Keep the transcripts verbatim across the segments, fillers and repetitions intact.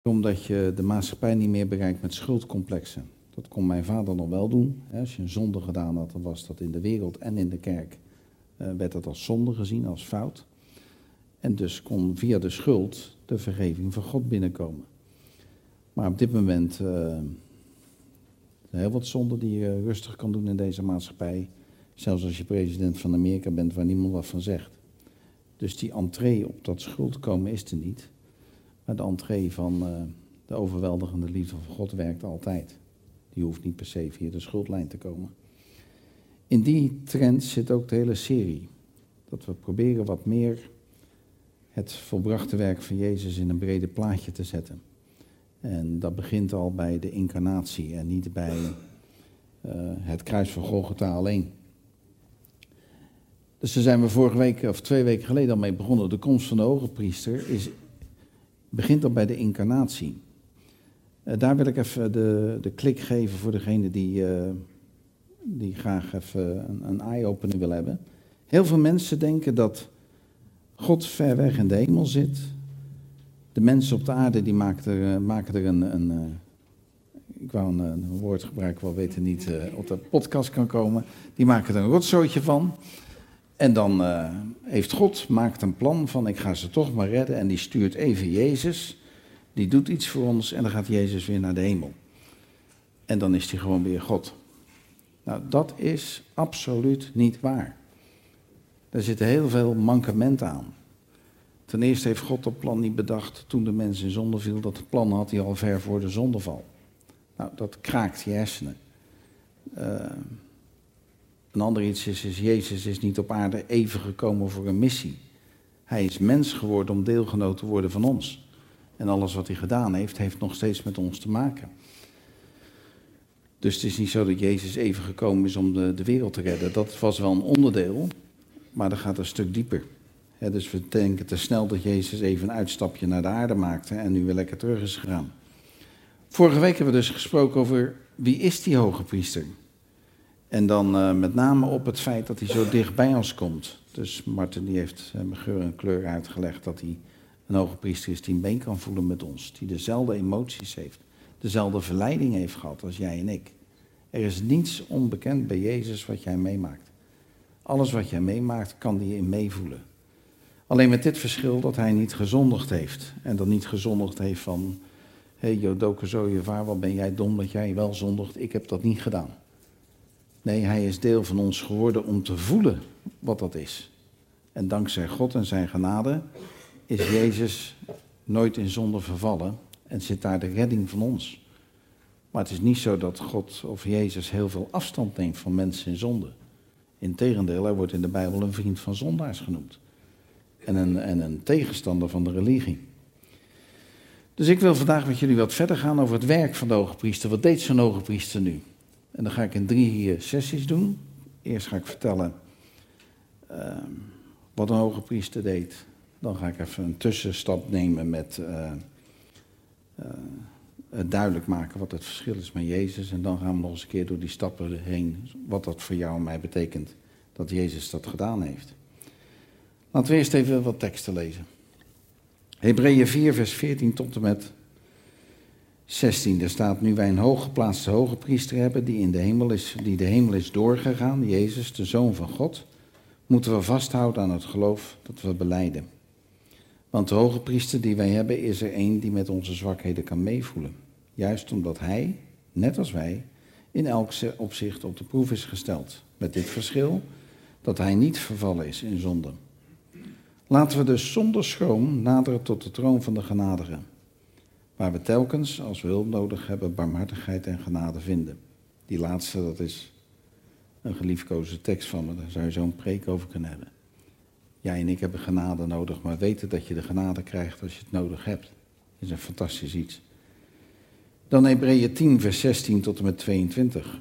Omdat je de maatschappij niet meer bereikt met schuldcomplexen. Dat kon mijn vader nog wel doen. Als je een zonde gedaan had, dan was dat in de wereld en in de kerk. Uh, werd dat als zonde gezien, als fout. En dus kon via de schuld de vergeving van God binnenkomen. Maar op dit moment uh, zijn heel wat zonden die je rustig kan doen in deze maatschappij. Zelfs als je president van Amerika bent waar niemand wat van zegt. Dus die entree op dat schuld komen is er niet. Maar de entree van uh, de overweldigende liefde van God werkt altijd. Die hoeft niet per se via de schuldlijn te komen. In die trend zit ook de hele serie. Dat we proberen wat meer het volbrachte werk van Jezus in een breder plaatje te zetten. En dat begint al bij de incarnatie en niet bij uh, het kruis van Golgotha alleen. Dus daar zijn we vorige week of twee weken geleden al mee begonnen. De komst van de hoge priester is, begint al bij de incarnatie. Uh, daar wil ik even de, de klik geven voor degene die, uh, die graag even een, een eye-opener wil hebben. Heel veel mensen denken dat God ver weg in de hemel zit. De mensen op de aarde die maken er, uh, maken er een, een uh, ik wou een, een woord gebruiken, wel weten niet uh, op de podcast kan komen. Die maken er een rotzooitje van. En dan uh, heeft God maakt een plan van ik ga ze toch maar redden. En die stuurt even Jezus. Die doet iets voor ons en dan gaat Jezus weer naar de hemel. En dan is hij gewoon weer God. Nou, dat is absoluut niet waar. Daar zitten heel veel mankementen aan. Ten eerste heeft God dat plan niet bedacht toen de mens in zonde viel. Dat plan had hij al ver voor de zondeval. Nou, dat kraakt je hersenen. Uh, een ander iets is, is, Jezus is niet op aarde even gekomen voor een missie. Hij is mens geworden om deelgenoot te worden van ons. En alles wat hij gedaan heeft, heeft nog steeds met ons te maken. Dus het is niet zo dat Jezus even gekomen is om de, de wereld te redden. Dat was wel een onderdeel, maar dat gaat een stuk dieper. He, dus we denken te snel dat Jezus even een uitstapje naar de aarde maakte en nu weer lekker terug is gegaan. Vorige week hebben we dus gesproken over wie is die hoge priester? En dan uh, met name op het feit dat hij zo dicht bij ons komt. Dus Martin die heeft uh, met geur en kleur uitgelegd dat hij een hoge priester is die een been kan voelen met ons. Die dezelfde emoties heeft. Dezelfde verleiding heeft gehad als jij en ik. Er is niets onbekend bij Jezus wat jij meemaakt. Alles wat jij meemaakt kan hij in meevoelen. Alleen met dit verschil dat hij niet gezondigd heeft. En dat niet gezondigd heeft van hé hey, Jodoke zo je vaar, wat ben jij dom dat jij wel zondigt. Ik heb dat niet gedaan. Nee, hij is deel van ons geworden om te voelen wat dat is. En dankzij God en zijn genade is Jezus nooit in zonde vervallen en zit daar de redding van ons. Maar het is niet zo dat God of Jezus heel veel afstand neemt van mensen in zonde. Integendeel, hij wordt in de Bijbel een vriend van zondaars genoemd. En een, en een tegenstander van de religie. Dus ik wil vandaag met jullie wat verder gaan over het werk van de hoge priester. Wat deed zo'n hoge priester nu? En dat ga ik in drie sessies doen. Eerst ga ik vertellen uh, wat een hoge priester deed. Dan ga ik even een tussenstap nemen met uh, uh, het duidelijk maken wat het verschil is met Jezus. En dan gaan we nog eens een keer door die stappen heen, wat dat voor jou en mij betekent, dat Jezus dat gedaan heeft. Laten we eerst even wat teksten lezen. Hebreeën vier, vers veertien tot en met zestien. Daar staat, nu wij een hooggeplaatste hoge priester hebben die, in de hemel is, die de hemel is doorgegaan, Jezus, de Zoon van God, moeten we vasthouden aan het geloof dat we belijden. Want de hoge priester die wij hebben is er één die met onze zwakheden kan meevoelen. Juist omdat hij, net als wij, in elk opzicht op de proef is gesteld. Met dit verschil dat hij niet vervallen is in zonde. Laten we dus zonder schroom naderen tot de troon van de genadige. Waar we telkens, als we hulp nodig hebben, barmhartigheid en genade vinden. Die laatste, dat is een geliefkoosde tekst van me. Daar zou je zo'n preek over kunnen hebben. Jij en ik hebben genade nodig, maar weten dat je de genade krijgt als je het nodig hebt. Dat is een fantastisch iets. Dan Hebreeën tien, vers zestien tot en met tweeëntwintig.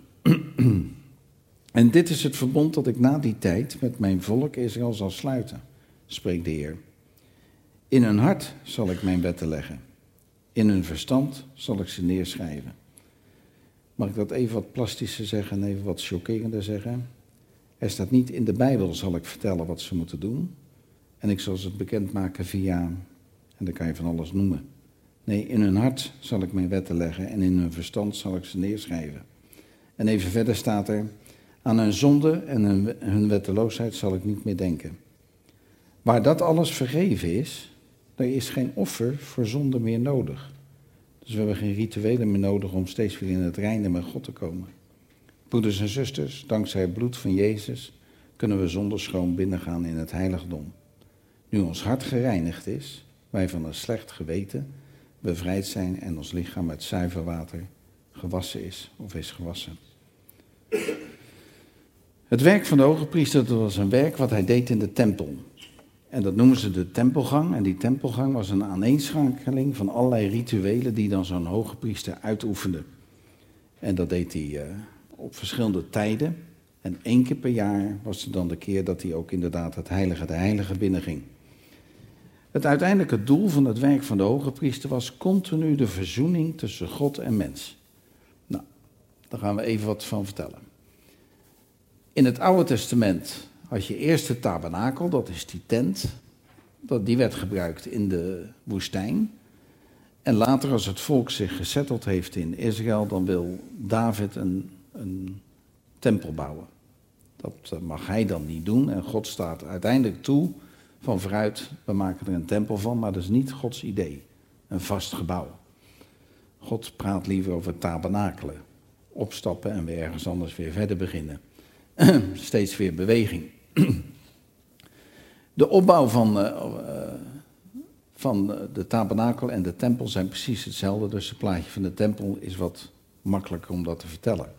En dit is het verbond dat ik na die tijd met mijn volk Israël zal sluiten, spreekt de Heer. In hun hart zal ik mijn wetten leggen. In hun verstand zal ik ze neerschrijven. Mag ik dat even wat plastischer zeggen en even wat chockerender zeggen? Er staat niet in de Bijbel zal ik vertellen wat ze moeten doen. En ik zal ze bekendmaken via, en dan kan je van alles noemen. Nee, in hun hart zal ik mijn wetten leggen en in hun verstand zal ik ze neerschrijven. En even verder staat er, aan hun zonde en hun, hun wetteloosheid zal ik niet meer denken. Waar dat alles vergeven is, er is geen offer voor zonde meer nodig. Dus we hebben geen rituelen meer nodig om steeds weer in het reine met God te komen. Broeders en zusters, dankzij het bloed van Jezus kunnen we zonder schroom binnengaan in het heiligdom. Nu ons hart gereinigd is, wij van een slecht geweten bevrijd zijn en ons lichaam met zuiver water gewassen is of is gewassen. Het werk van de hoge priester, dat was een werk wat hij deed in de tempel. En dat noemen ze de tempelgang. En die tempelgang was een aaneenschakeling van allerlei rituelen die dan zo'n hoge priester uitoefende. En dat deed hij uh, op verschillende tijden. En één keer per jaar was er dan de keer dat hij ook inderdaad het heilige de heilige binnenging. Het uiteindelijke doel van het werk van de hoge priester was continu de verzoening tussen God en mens. Nou, daar gaan we even wat van vertellen. In het Oude Testament had je eerst de tabernakel, dat is die tent. Dat, die werd gebruikt in de woestijn. En later, als het volk zich gesetteld heeft in Israël, dan wil David een, een tempel bouwen. Dat mag hij dan niet doen. En God staat uiteindelijk toe van vooruit, we maken er een tempel van, maar dat is niet Gods idee. Een vast gebouw. God praat liever over tabernakelen. Opstappen en weer ergens anders weer verder beginnen. Steeds weer beweging. De opbouw van, uh, uh, van de tabernakel en de tempel zijn precies hetzelfde. Dus het plaatje van de tempel is wat makkelijker om dat te vertellen.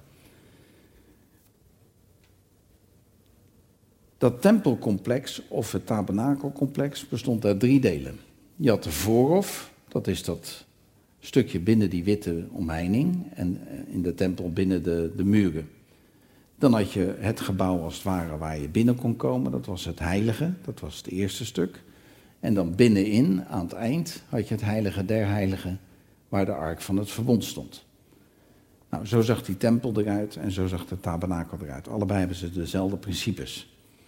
Dat tempelcomplex of het tabernakelcomplex bestond uit drie delen. Je had de voorhof, dat is dat stukje binnen die witte omheining en in de tempel binnen de, de muren. Dan had je het gebouw als het ware waar je binnen kon komen, dat was het heilige, dat was het eerste stuk. En dan binnenin, aan het eind, had je het heilige der heiligen, waar de ark van het verbond stond. Nou, zo zag die tempel eruit en zo zag de tabernakel eruit. Allebei hebben ze dezelfde principes.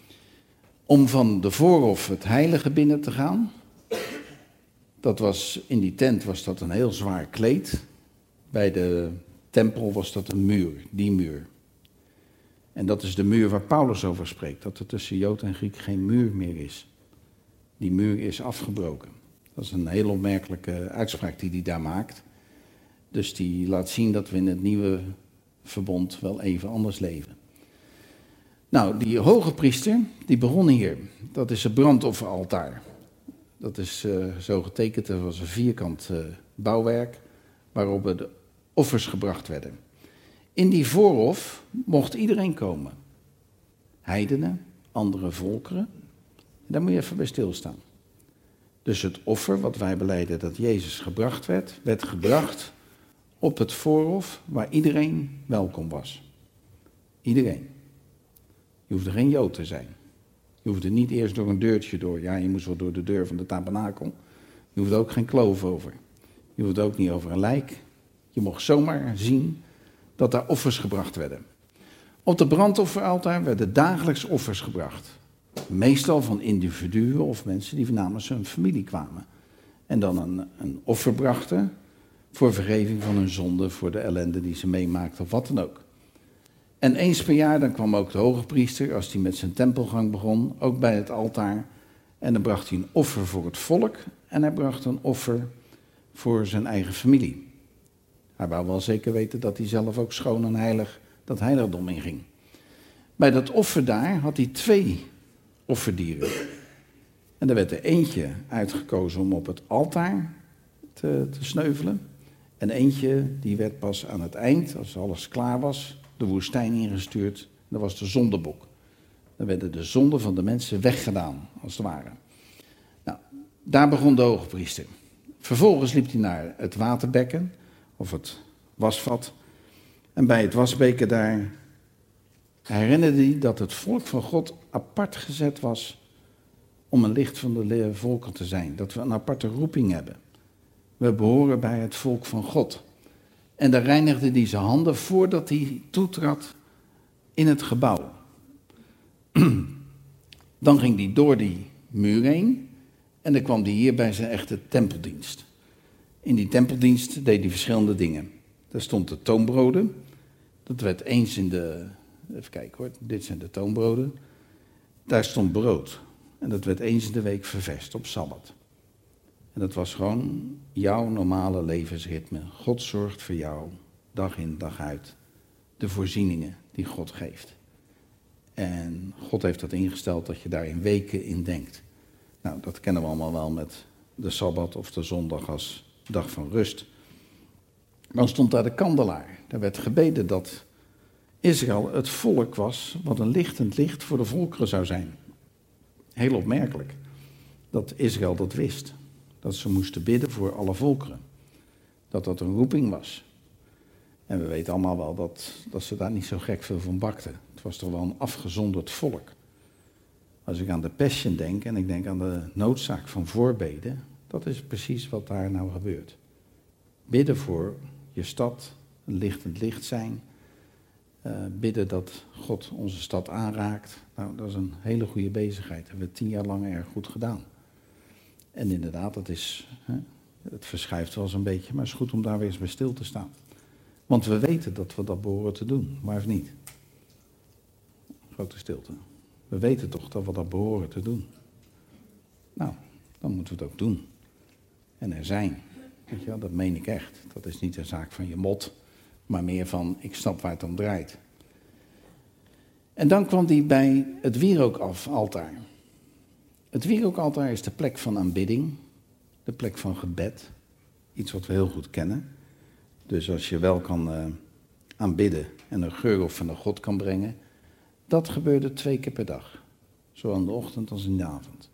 Om van de voorhof het heilige binnen te gaan, dat was, in die tent was dat een heel zwaar kleed. Bij de tempel was dat een muur, die muur. En dat is de muur waar Paulus over spreekt, dat er tussen Jood en Griek geen muur meer is. Die muur is afgebroken. Dat is een heel opmerkelijke uitspraak die hij daar maakt. Dus die laat zien dat we in het nieuwe verbond wel even anders leven. Nou, die hoge priester, die begon hier. Dat is het brandofferaltaar. Dat is uh, zo getekend, dat was een vierkant uh, bouwwerk waarop de offers gebracht werden. In die voorhof mocht iedereen komen. Heidenen, andere volkeren. Daar moet je even bij stilstaan. Dus het offer wat wij belijden dat Jezus gebracht werd, werd gebracht op het voorhof waar iedereen welkom was. Iedereen. Je hoefde geen Jood te zijn. Je hoefde niet eerst door een deurtje door. Ja, je moest wel door de deur van de tabernakel. Je hoefde ook geen kloof over. Je hoefde ook niet over een lijk. Je mocht zomaar zien dat daar offers gebracht werden. Op het brandofferaltaar werden dagelijks offers gebracht. Meestal van individuen of mensen die namens hun familie kwamen. En dan een, een offer brachten voor vergeving van hun zonde, voor de ellende die ze meemaakten of wat dan ook. En eens per jaar dan kwam ook de hoge priester, als hij met zijn tempelgang begon, ook bij het altaar. En dan bracht hij een offer voor het volk en hij bracht een offer voor zijn eigen familie. Hij wou wel zeker weten dat hij zelf ook schoon en heilig dat heiligdom inging. Bij dat offer daar had hij twee offerdieren. En er werd er eentje uitgekozen om op het altaar te, te sneuvelen. En eentje die werd pas aan het eind, als alles klaar was, de woestijn ingestuurd. Dat was de zondebok. Dan werden de zonden van de mensen weggedaan, als het ware. Nou, daar begon de hogepriester. Vervolgens liep hij naar het waterbekken, of het wasvat. En bij het wasbeker daar herinnerde hij dat het volk van God apart gezet was om een licht van de volken te zijn. Dat we een aparte roeping hebben. We behoren bij het volk van God. En daar reinigde hij zijn handen voordat hij toetrad in het gebouw. Dan ging hij door die muur heen en dan kwam hij hier bij zijn echte tempeldienst. In die tempeldienst deed hij verschillende dingen. Daar stond de toonbroden. Dat werd eens in de... Even kijken hoor, dit zijn de toonbroden. Daar stond brood. En dat werd eens in de week ververst op Sabbat. En dat was gewoon jouw normale levensritme. God zorgt voor jou, dag in, dag uit. De voorzieningen die God geeft. En God heeft dat ingesteld dat je daar in weken in denkt. Nou, dat kennen we allemaal wel met de Sabbat of de zondag als dag van rust. Dan stond daar de kandelaar. Daar werd gebeden dat Israël het volk was wat een lichtend licht voor de volkeren zou zijn. Heel opmerkelijk dat Israël dat wist. Dat ze moesten bidden voor alle volkeren. Dat dat een roeping was. En we weten allemaal wel dat, dat ze daar niet zo gek veel van bakten. Het was toch wel een afgezonderd volk. Als ik aan de Passion denk en ik denk aan de noodzaak van voorbeden, dat is precies wat daar nou gebeurt. Bidden voor je stad, een lichtend licht zijn. Uh, bidden dat God onze stad aanraakt. Nou, dat is een hele goede bezigheid. Dat hebben we tien jaar lang erg goed gedaan. En inderdaad, dat is, hè, het verschuift wel eens een beetje, maar het is goed om daar weer eens bij stil te staan. Want we weten dat we dat behoren te doen, maar of niet? Grote stilte. We weten toch dat we dat behoren te doen. Nou, dan moeten we het ook doen. En er zijn. Weet je wel, dat meen ik echt. Dat is niet een zaak van je mot, maar meer van ik snap waar het om draait. En dan kwam hij bij het wierookaltaar. Het wierookaltaar is de plek van aanbidding, de plek van gebed. Iets wat we heel goed kennen. Dus als je wel kan uh, aanbidden en een geur of van de God kan brengen, dat gebeurde twee keer per dag. Zowel in de ochtend als in de avond.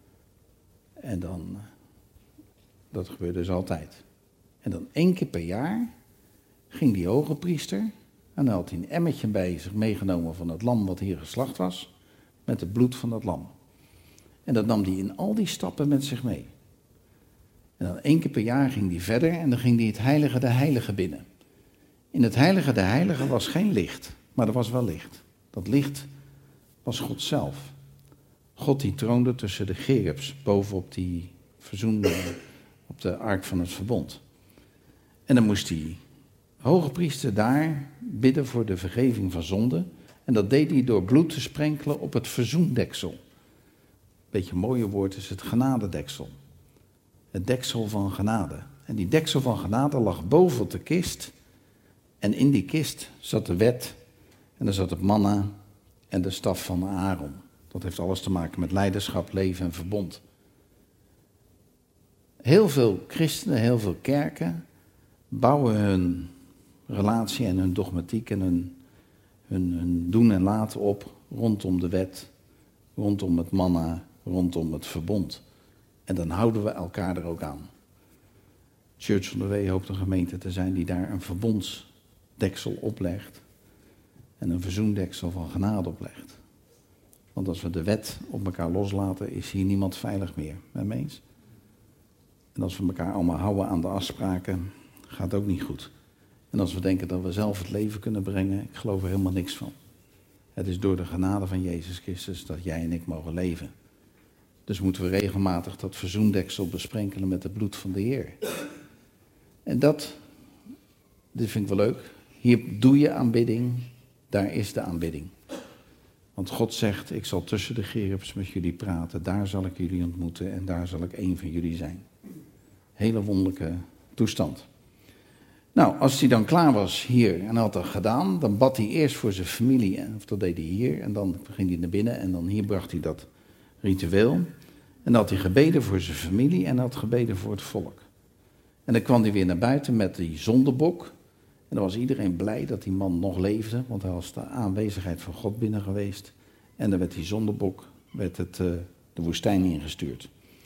En dan, uh, dat gebeurde dus altijd. En dan één keer per jaar ging die hoge priester, en dan had hij een emmertje bij zich meegenomen van het lam wat hier geslacht was, met het bloed van dat lam. En dat nam hij in al die stappen met zich mee. En dan één keer per jaar ging hij verder en dan ging hij het heilige der heiligen binnen. In het heilige der heiligen was geen licht, maar er was wel licht. Dat licht was God zelf. God die troonde tussen de cherubs, bovenop die verzoen, op de ark van het verbond. En dan moest die hoge priester daar bidden voor de vergeving van zonde. En dat deed hij door bloed te sprenkelen op het verzoendeksel. Beetje een mooie woord is het genadedeksel. Het deksel van genade. En die deksel van genade lag boven op de kist. En in die kist zat de wet. En daar zat het manna en de staf van Aaron. Dat heeft alles te maken met leiderschap, leven en verbond. Heel veel christenen, heel veel kerken bouwen hun relatie en hun dogmatiek en hun, hun, hun doen en laten op rondom de wet, rondom het manna, rondom het verbond. En dan houden we elkaar er ook aan. Church van de Wee hoopt een gemeente te zijn die daar een verbondsdeksel oplegt en een verzoendeksel van genade oplegt. Want als we de wet op elkaar loslaten, is hier niemand veilig meer. Met me eens? En als we elkaar allemaal houden aan de afspraken, gaat het ook niet goed. En als we denken dat we zelf het leven kunnen brengen, ik geloof er helemaal niks van. Het is door de genade van Jezus Christus dat jij en ik mogen leven. Dus moeten we regelmatig dat verzoendeksel besprenkelen met het bloed van de Heer. En dat, dit vind ik wel leuk. Hier doe je aanbidding, daar is de aanbidding. Want God zegt, ik zal tussen de cherubs met jullie praten, daar zal ik jullie ontmoeten en daar zal ik één van jullie zijn. Hele wonderlijke toestand. Nou, als hij dan klaar was hier en had dat gedaan, dan bad hij eerst voor zijn familie, of dat deed hij hier, en dan ging hij naar binnen en dan hier bracht hij dat ritueel. En dan had hij gebeden voor zijn familie en had gebeden voor het volk. En dan kwam hij weer naar buiten met die zondebok. En dan was iedereen blij dat die man nog leefde, want hij was de aanwezigheid van God binnen geweest. En dan werd die zondebok, werd het, uh, de woestijn ingestuurd.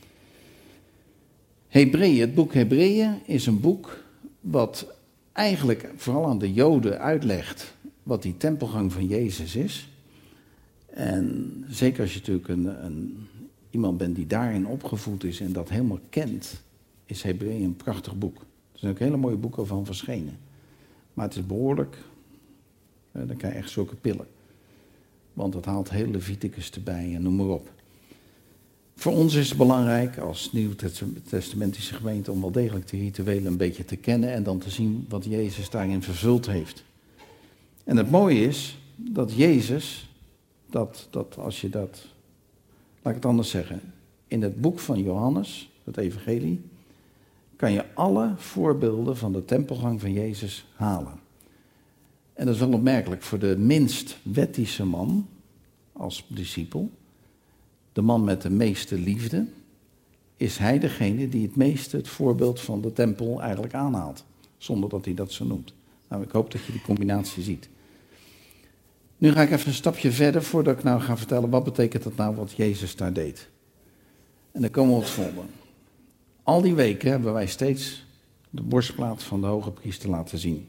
Hebreeën, het boek Hebreeën is een boek wat eigenlijk vooral aan de Joden uitlegt wat die tempelgang van Jezus is. En zeker als je natuurlijk een, een, iemand bent die daarin opgevoed is en dat helemaal kent, is Hebreeën een prachtig boek. Er zijn ook hele mooie boeken van verschenen. Maar het is behoorlijk, dan krijg je echt zulke pillen. Want het haalt heel Leviticus erbij en noem maar op. Voor ons is het belangrijk als nieuwtestamentische gemeente om wel degelijk de rituelen een beetje te kennen en dan te zien wat Jezus daarin vervuld heeft. En het mooie is dat Jezus, dat, dat als je dat, laat ik het anders zeggen, in het boek van Johannes, het evangelie, kan je alle voorbeelden van de tempelgang van Jezus halen. En dat is wel opmerkelijk voor de minst wettische man als discipel, de man met de meeste liefde, is hij degene die het meeste het voorbeeld van de tempel eigenlijk aanhaalt, zonder dat hij dat zo noemt. Nou, ik hoop dat je die combinatie ziet. Nu ga ik even een stapje verder voordat ik nou ga vertellen wat betekent dat nou wat Jezus daar deed. En dan komen we op het volgende. Al die weken hebben wij steeds de borstplaat van de hoge priester laten zien.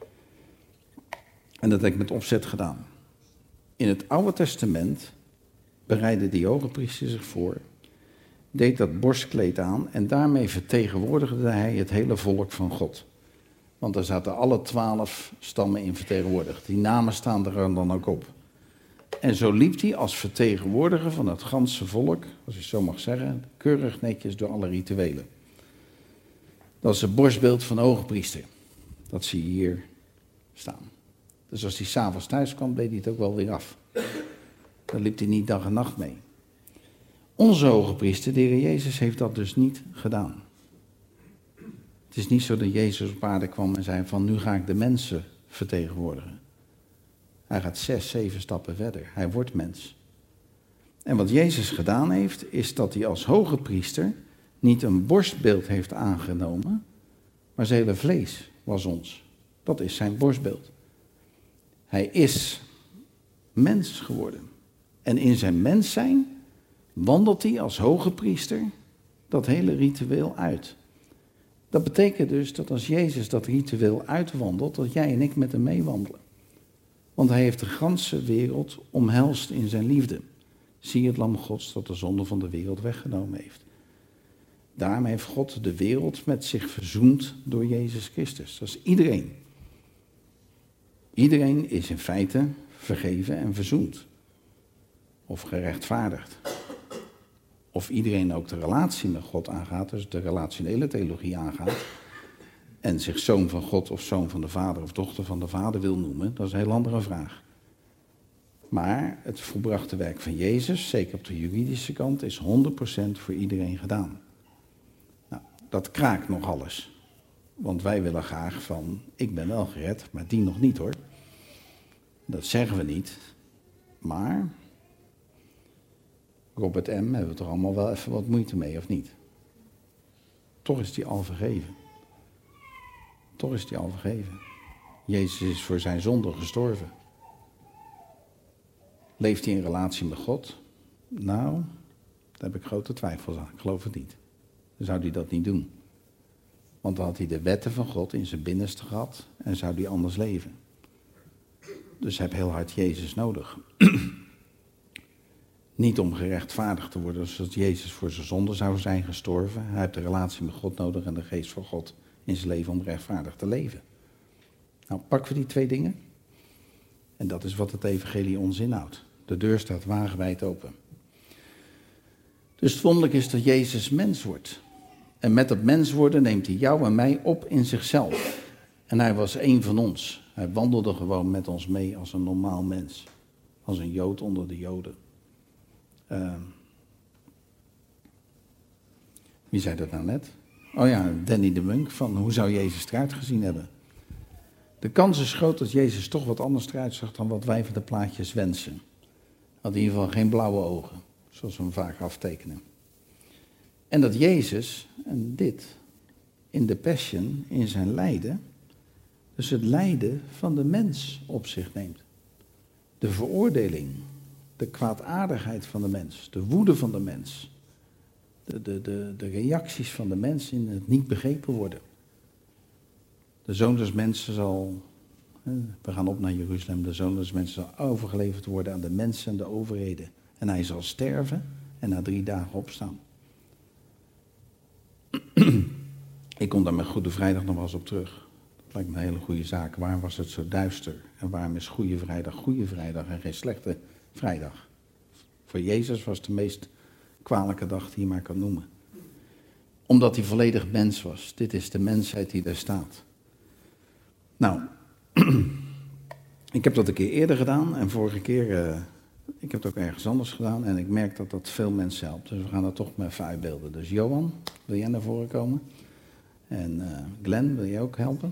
En dat heb ik met opzet gedaan. In het Oude Testament bereidde die hoge priester zich voor, deed dat borstkleed aan en daarmee vertegenwoordigde hij het hele volk van God. Want daar zaten alle twaalf stammen in vertegenwoordigd. Die namen staan er dan ook op. En zo liep hij als vertegenwoordiger van het ganse volk, als je zo mag zeggen, keurig netjes door alle rituelen. Dat is het borstbeeld van de hoge priester. Dat zie je hier staan. Dus als hij s'avonds thuis kwam, deed hij het ook wel weer af. Daar liep hij niet dag en nacht mee. Onze hoge priester, de Heer Jezus, heeft dat dus niet gedaan. Het is niet zo dat Jezus op aarde kwam en zei van nu ga ik de mensen vertegenwoordigen. Hij gaat zes, zeven stappen verder. Hij wordt mens. En wat Jezus gedaan heeft, is dat hij als hoge priester niet een borstbeeld heeft aangenomen, maar zijn hele vlees was ons. Dat is zijn borstbeeld. Hij is mens geworden. En in zijn mens zijn wandelt hij als hoge priester dat hele ritueel uit. Dat betekent dus dat als Jezus dat ritueel uitwandelt, dat jij en ik met hem meewandelen. Want hij heeft de ganse wereld omhelst in zijn liefde. Zie het lam Gods dat de zonde van de wereld weggenomen heeft. Daarom heeft God de wereld met zich verzoend door Jezus Christus. Dat is iedereen. Iedereen is in feite vergeven en verzoend. Of gerechtvaardigd. Of iedereen ook de relatie met God aangaat, dus de relationele theologie aangaat. En zich zoon van God of zoon van de Vader of dochter van de Vader wil noemen, dat is een heel andere vraag. Maar het volbrachte werk van Jezus, zeker op de juridische kant, is honderd procent voor iedereen gedaan. Nou, dat kraakt nog alles. Want wij willen graag van, ik ben wel gered, maar die nog niet hoor. Dat zeggen we niet. Maar Robert M. hebben we toch allemaal wel even wat moeite mee, of niet? Toch is die al vergeven. Toch is die al vergeven. Jezus is voor zijn zonde gestorven. Leeft hij in relatie met God? Nou, daar heb ik grote twijfels aan. Ik geloof het niet. Dan zou hij dat niet doen. Want dan had hij de wetten van God in zijn binnenste gehad en zou hij anders leven. Dus hij heeft heel hard Jezus nodig. Niet om gerechtvaardigd te worden zoals Jezus voor zijn zonde zou zijn gestorven. Hij heeft de relatie met God nodig en de geest van God in zijn leven om rechtvaardig te leven. Nou, pakken we die twee dingen. En dat is wat het evangelie ons inhoudt. De deur staat wagenwijd open. Dus het wonderlijk is dat Jezus mens wordt. En met dat mens worden neemt hij jou en mij op in zichzelf. En hij was één van ons. Hij wandelde gewoon met ons mee als een normaal mens. Als een Jood onder de Joden. Uh, wie zei dat nou net? Oh ja, Danny de Munk, van hoe zou Jezus eruit gezien hebben? De kans is groot dat Jezus toch wat anders eruit zag dan wat wij van de plaatjes wensen. Had in ieder geval geen blauwe ogen, zoals we hem vaak aftekenen. En dat Jezus, en dit, in de Passion, in zijn lijden, dus het lijden van de mens op zich neemt. De veroordeling, de kwaadaardigheid van de mens, de woede van de mens, de, de, de, de reacties van de mens in het niet begrepen worden. De Zoon des Mensen zal, we gaan op naar Jeruzalem, de Zoon des Mensen zal overgeleverd worden aan de mensen en de overheden. En hij zal sterven en na drie dagen opstaan. Ik kom daar met Goede Vrijdag nog wel eens op terug. Dat lijkt me een hele goede zaak. Waarom was het zo duister? En waarom is Goede Vrijdag Goede Vrijdag en geen slechte vrijdag? Voor Jezus was het de meest kwalijke dag die je maar kan noemen. Omdat hij volledig mens was. Dit is de mensheid die daar staat. Nou, ik heb dat een keer eerder gedaan en vorige keer, uh, ik heb het ook ergens anders gedaan en ik merk dat dat veel mensen helpt. Dus we gaan dat toch maar even uitbeelden. Dus Johan, wil jij naar voren komen? En uh, Glenn, wil jij ook helpen?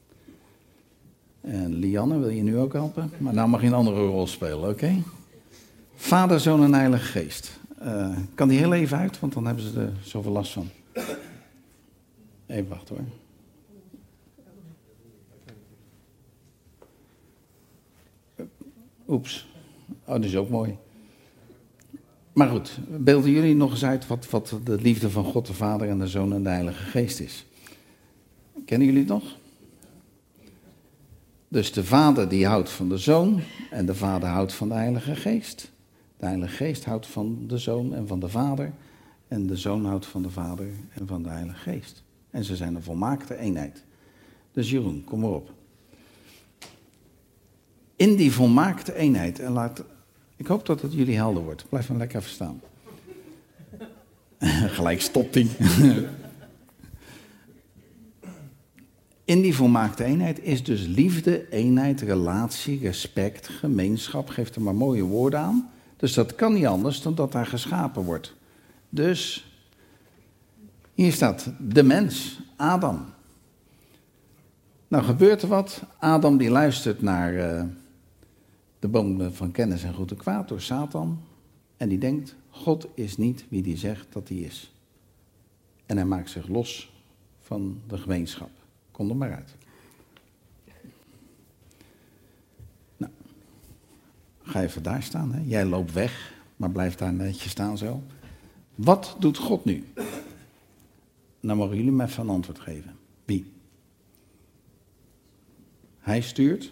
En Lianne, wil je nu ook helpen? Maar nou mag je een andere rol spelen, oké? Okay? Vader, Zoon en Heilige Geest. Uh, kan die heel even uit, want dan hebben ze er zoveel last van. Even wachten hoor. Oeps. Oh, dat is ook mooi. Maar goed, beelden jullie nog eens uit wat, wat de liefde van God de Vader en de Zoon en de Heilige Geest is? Kennen jullie het nog? Dus de Vader die houdt van de Zoon en de Vader houdt van de Heilige Geest. De Heilige Geest houdt van de Zoon en van de Vader. En de Zoon houdt van de Vader en van de Heilige Geest. En ze zijn een volmaakte eenheid. Dus Jeroen, kom maar op. In die volmaakte eenheid, en laat, ik hoop dat het jullie helder wordt. Blijf maar lekker even staan. Gelijk stopt hij. In die volmaakte eenheid is dus liefde, eenheid, relatie, respect, gemeenschap. Geef er maar mooie woorden aan. Dus dat kan niet anders dan dat daar geschapen wordt. Dus hier staat de mens, Adam. Nou gebeurt er wat. Adam die luistert naar uh, de boom van kennis en goed en kwaad door Satan. En die denkt, God is niet wie die zegt dat hij is. En hij maakt zich los van de gemeenschap. Kom er maar uit. Nou, ga even daar staan. Hè? Jij loopt weg, maar blijf daar netjes staan zo. Wat doet God nu? Nou mogen jullie me even een antwoord geven. Wie? Hij stuurt.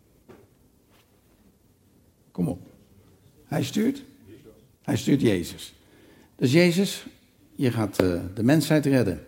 Kom op. Hij stuurt. Hij stuurt Jezus. Dus Jezus, je gaat uh, de mensheid redden.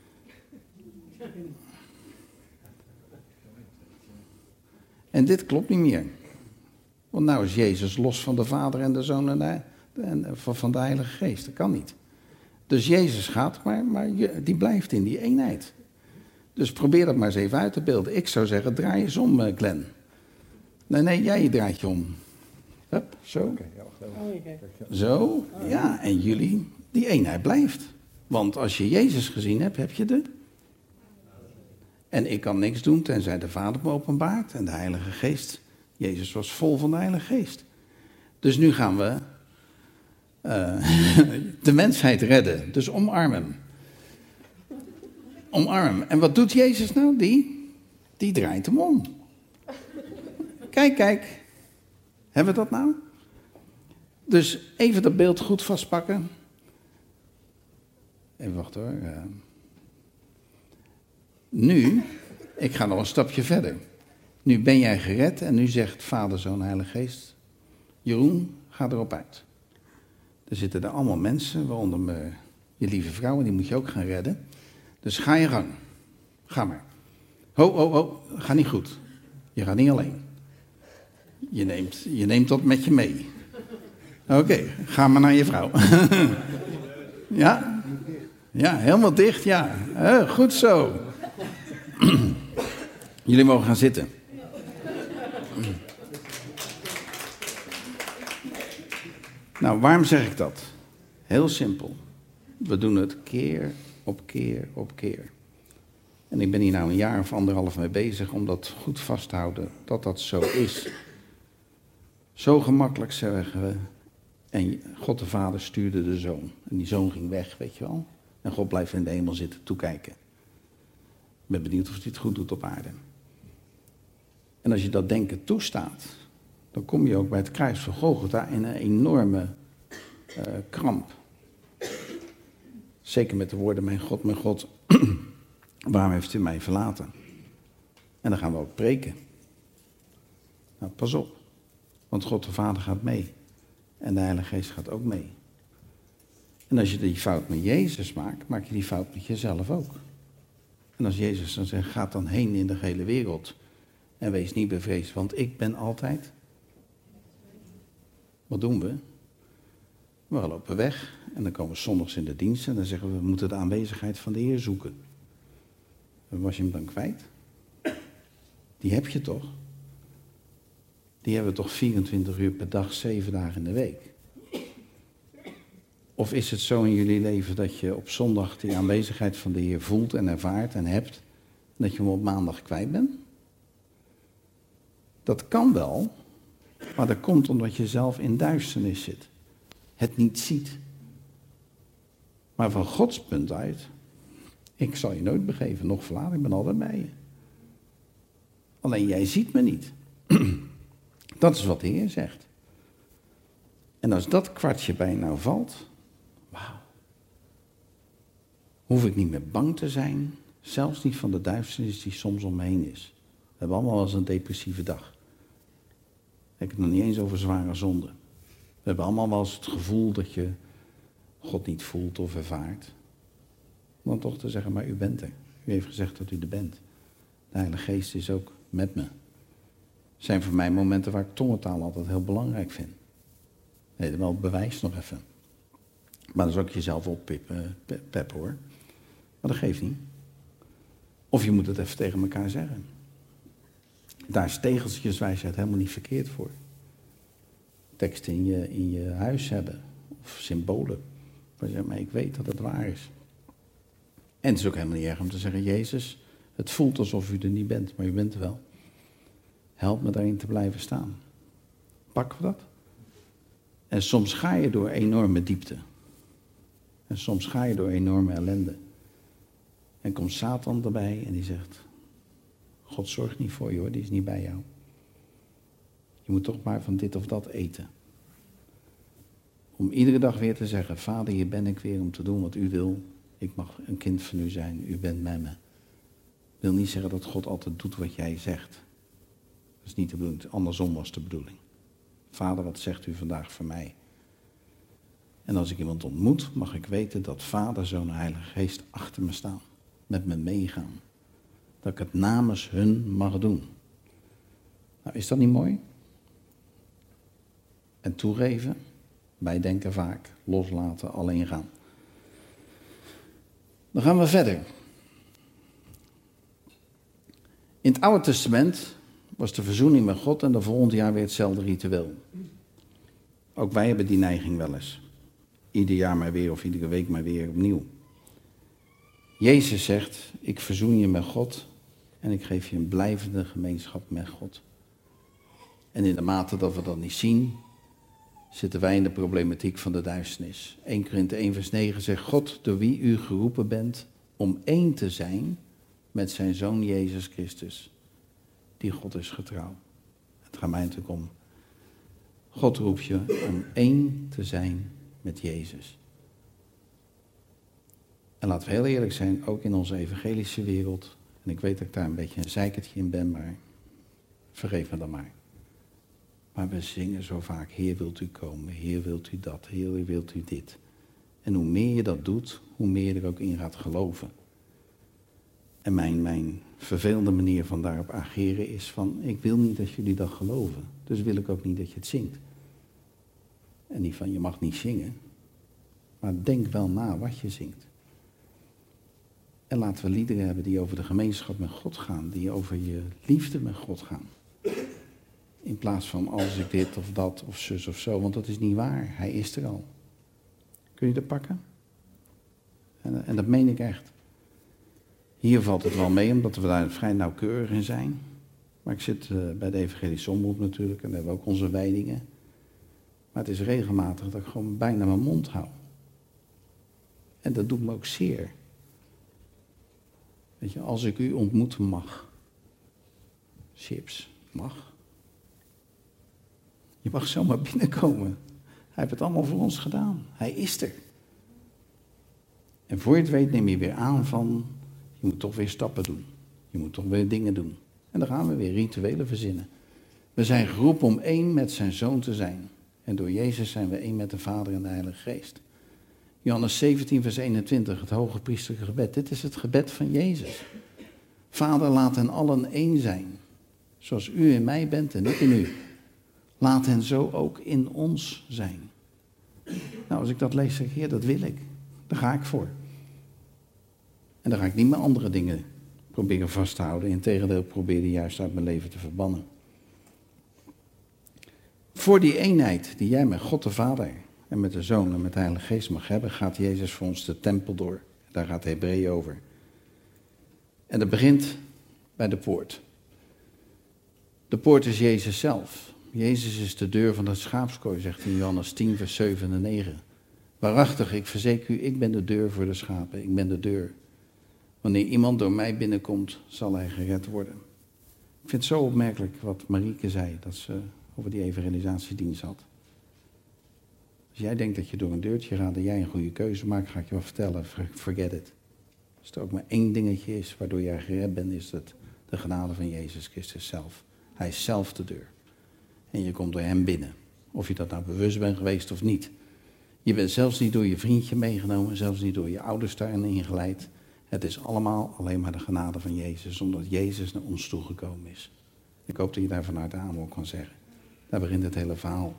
En dit klopt niet meer. Want nou is Jezus los van de Vader en de Zoon en, de, en van de Heilige Geest. Dat kan niet. Dus Jezus gaat, maar, maar je, die blijft in die eenheid. Dus probeer dat maar eens even uit te beelden. Ik zou zeggen, draai eens om, uh, Glenn. Nee, nee, jij draait je om. Hup, zo. Okay, ja, zo, ja, en jullie, die eenheid blijft. Want als je Jezus gezien hebt, heb je de... En ik kan niks doen tenzij de Vader me openbaart en de Heilige Geest. Jezus was vol van de Heilige Geest. Dus nu gaan we uh, de mensheid redden. Dus omarm hem. Omarm hem. En wat doet Jezus nou? Die, die draait hem om. Kijk, kijk. Hebben we dat nou? Dus even dat beeld goed vastpakken. Even wachten hoor. Uh, Nu, ik ga nog een stapje verder. Nu ben jij gered en nu zegt Vader, Zoon, Heilige Geest, Jeroen, ga erop uit. Er zitten er allemaal mensen, waaronder me, je lieve vrouw, en die moet je ook gaan redden. Dus ga je gang. Ga maar. Ho, ho, ho, ga niet goed. Je gaat niet alleen. Je neemt, je neemt dat met je mee. Oké, okay, ga maar naar je vrouw. Ja? Ja, helemaal dicht, ja. Uh, goed zo. Jullie mogen gaan zitten. Nou, waarom zeg ik dat? Heel simpel. We doen het keer op keer op keer. En ik ben hier nou een jaar of anderhalf mee bezig om dat goed vast te houden, dat dat zo is. Zo gemakkelijk zeggen we. En God de Vader stuurde de Zoon. En die Zoon ging weg, weet je wel. En God blijft in de hemel zitten toekijken. Ik ben benieuwd of hij het goed doet op aarde. En als je dat denken toestaat, dan kom je ook bij het kruis van Golgotha in een enorme uh, kramp. Zeker met de woorden, mijn God, mijn God, waarom heeft u mij verlaten? En dan gaan we ook preken. Nou, pas op, want God de Vader gaat mee. En de Heilige Geest gaat ook mee. En als je die fout met Jezus maakt, maak je die fout met jezelf ook. En als Jezus dan zegt, ga dan heen in de hele wereld en wees niet bevreesd, want ik ben altijd. Wat doen we? We lopen weg en dan komen we zondags in de dienst en dan zeggen we, we moeten de aanwezigheid van de Heer zoeken. En was je hem dan kwijt? Die heb je toch? Die hebben we toch vierentwintig uur per dag, zeven dagen in de week? Of is het zo in jullie leven dat je op zondag die aanwezigheid van de Heer voelt en ervaart en hebt, en dat je hem op maandag kwijt bent? Dat kan wel, maar dat komt omdat je zelf in duisternis zit. Het niet ziet. Maar van Gods punt uit, ik zal je nooit begeven, nog verlaten, ik ben altijd bij je. Alleen jij ziet me niet. Dat is wat de Heer zegt. En als dat kwartje bij je nou valt, wauw. Hoef ik niet meer bang te zijn, zelfs niet van de duisternis die soms om me heen is. We hebben allemaal wel eens een depressieve dag. Ik heb het nog niet eens over zware zonde. We hebben allemaal wel eens het gevoel dat je God niet voelt of ervaart. Dan toch te zeggen, maar u bent er. U heeft gezegd dat u er bent. De Heilige Geest is ook met me. Zijn voor mij momenten waar ik tongentaal altijd heel belangrijk vind. Nee, wel bewijs nog even. Maar dan zou ik jezelf oppippen, pep hoor. Maar dat geeft niet. Of je moet het even tegen elkaar zeggen. Daar is tegeltjeswijsheid helemaal niet verkeerd voor. Teksten in je, in je huis hebben. Of symbolen. Maar zeg maar, ik weet dat het waar is. En het is ook helemaal niet erg om te zeggen, Jezus, het voelt alsof u er niet bent, maar u bent er wel. Help me daarin te blijven staan. Pakken we dat? En soms ga je door enorme diepte. En soms ga je door enorme ellende. En komt Satan erbij en die zegt, God zorgt niet voor je hoor, die is niet bij jou. Je moet toch maar van dit of dat eten. Om iedere dag weer te zeggen, Vader, hier ben ik weer om te doen wat u wil. Ik mag een kind van u zijn, u bent met me. Ik wil niet zeggen dat God altijd doet wat jij zegt. Dat is niet de bedoeling, andersom was de bedoeling. Vader, wat zegt u vandaag voor mij? En als ik iemand ontmoet, mag ik weten dat Vader, Zoon en Heilige Geest achter me staan. Met me meegaan. Dat ik het namens hun mag doen. Nou, is dat niet mooi? En toegeven, wij denken vaak, loslaten, alleen gaan. Dan gaan we verder. In het Oude Testament was de verzoening met God en de volgende jaar weer hetzelfde ritueel. Ook wij hebben die neiging wel eens. Ieder jaar maar weer of iedere week maar weer opnieuw. Jezus zegt, ik verzoen je met God en ik geef je een blijvende gemeenschap met God. En in de mate dat we dat niet zien, zitten wij in de problematiek van de duisternis. Eerste Korinthe één vers negen zegt, God door wie u geroepen bent om één te zijn met zijn Zoon Jezus Christus. Die God is getrouw. Het gaat mij natuurlijk om. God roept je om één te zijn met Jezus. En laten we heel eerlijk zijn, ook in onze evangelische wereld. En ik weet dat ik daar een beetje een zeikertje in ben, maar vergeef me dan maar. Maar we zingen zo vaak, Heer wilt u komen, Heer wilt u dat, Heer wilt u dit. En hoe meer je dat doet, hoe meer je er ook in gaat geloven. En mijn, mijn vervelende manier van daarop ageren is van, ik wil niet dat jullie dat geloven. Dus wil ik ook niet dat je het zingt. En niet van, je mag niet zingen. Maar denk wel na wat je zingt. En laten we liederen hebben die over de gemeenschap met God gaan. Die over je liefde met God gaan. In plaats van als ik dit of dat of zus of zo. Want dat is niet waar. Hij is er al. Kun je dat pakken? En, en dat meen ik echt. Hier valt het wel mee, omdat we daar vrij nauwkeurig in zijn. Maar ik zit uh, bij de Evangelische Omroep natuurlijk. En daar hebben we ook onze wijdingen. Maar het is regelmatig dat ik gewoon bijna mijn mond hou. En dat doet me ook zeer. Weet je, als ik u ontmoeten mag. Chips, mag. Je mag zomaar binnenkomen. Hij heeft het allemaal voor ons gedaan. Hij is er. En voor je het weet neem je weer aan van, je moet toch weer stappen doen. Je moet toch weer dingen doen. En dan gaan we weer rituelen verzinnen. We zijn geroepen om één met zijn Zoon te zijn. En door Jezus zijn we één met de Vader en de Heilige Geest. Johannes zeventien vers eenentwintig, het hoge priesterlijke gebed. Dit is het gebed van Jezus. Vader, laat hen allen één zijn. Zoals u in mij bent en ik in u. Laat hen zo ook in ons zijn. Nou, als ik dat lees, zeg ik, Heer, dat wil ik. Daar ga ik voor. En dan ga ik niet meer andere dingen proberen vast te houden. Integendeel, ik probeer die juist uit mijn leven te verbannen. Voor die eenheid die jij met God de Vader en met de Zoon en met de Heilige Geest mag hebben, gaat Jezus voor ons de tempel door. Daar gaat Hebreeën over. En dat begint bij de poort. De poort is Jezus zelf. Jezus is de deur van het schaapskooi, zegt in Johannes tien, vers zeven en negen. Waarachtig, ik verzeker u, ik ben de deur voor de schapen. Ik ben de deur. Wanneer iemand door mij binnenkomt, zal hij gered worden. Ik vind het zo opmerkelijk wat Marieke zei, dat ze over die evangelisatiedienst had. Als jij denkt dat je door een deurtje gaat en jij een goede keuze maakt, ga ik je wel vertellen, forget it. Als er ook maar één dingetje is waardoor jij gered bent, is het de genade van Jezus Christus zelf. Hij is zelf de deur. En je komt door hem binnen. Of je dat nou bewust bent geweest of niet. Je bent zelfs niet door je vriendje meegenomen, zelfs niet door je ouders daarin ingeleid. Het is allemaal alleen maar de genade van Jezus, omdat Jezus naar ons toegekomen is. Ik hoop dat je daar vanuit de amen kan zeggen. Daar begint het hele verhaal.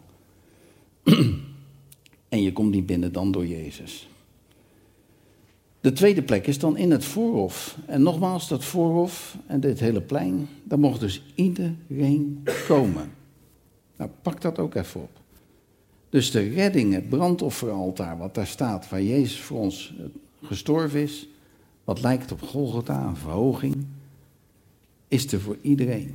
En je komt niet binnen dan door Jezus. De tweede plek is dan in het voorhof. En nogmaals, dat voorhof en dit hele plein, daar mocht dus iedereen komen. Nou, pak dat ook even op. Dus de redding, het brandofferaltaar, wat daar staat, waar Jezus voor ons gestorven is, wat lijkt op Golgotha, een verhoging, is er voor iedereen.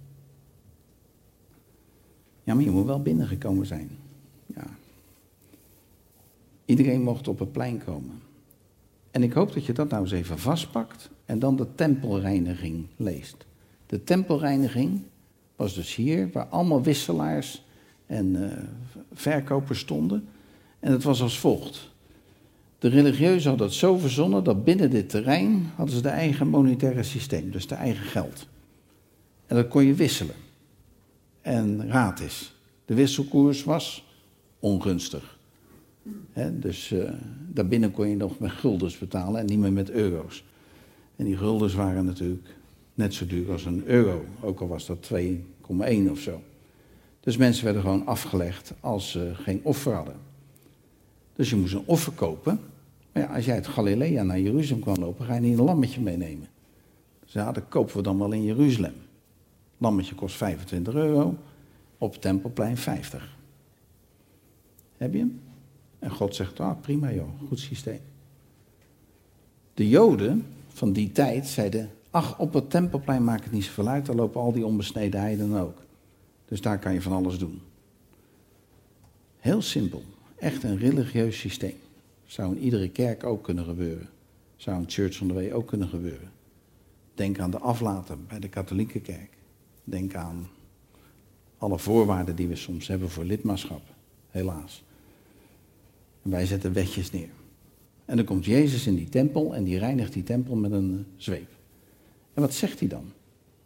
Ja, maar je moet wel binnengekomen zijn. Ja. Iedereen mocht op het plein komen. En ik hoop dat je dat nou eens even vastpakt en dan de tempelreiniging leest. De tempelreiniging was dus hier, waar allemaal wisselaars en uh, verkopers stonden. En het was als volgt. De religieuzen hadden het zo verzonnen dat binnen dit terrein hadden ze de eigen monetaire systeem, dus de eigen geld. En dat kon je wisselen. En gratis. De wisselkoers was ongunstig. He, dus uh, daarbinnen kon je nog met guldens betalen en niet meer met euro's. En die guldens waren natuurlijk net zo duur als een euro, ook al was dat twee komma één of zo. Dus mensen werden gewoon afgelegd als ze geen offer hadden. Dus je moest een offer kopen. Maar ja, als jij uit Galilea naar Jeruzalem kwam lopen, ga je niet een lammetje meenemen. Dus ja, dat kopen we dan wel in Jeruzalem. Lammetje kost vijfentwintig euro, op het Tempelplein vijftig. Heb je hem? En God zegt, ah, prima joh, goed systeem. De Joden van die tijd zeiden, ach, op het Tempelplein maakt het niet zoveel uit, daar lopen al die onbesneden heidenen ook. Dus daar kan je van alles doen. Heel simpel, echt een religieus systeem. Zou in iedere kerk ook kunnen gebeuren. Zou in Church on the Way ook kunnen gebeuren. Denk aan de aflaten bij de katholieke kerk. Denk aan alle voorwaarden die we soms hebben voor lidmaatschap, helaas. En wij zetten wetjes neer. En dan komt Jezus in die tempel en die reinigt die tempel met een zweep. En wat zegt hij dan?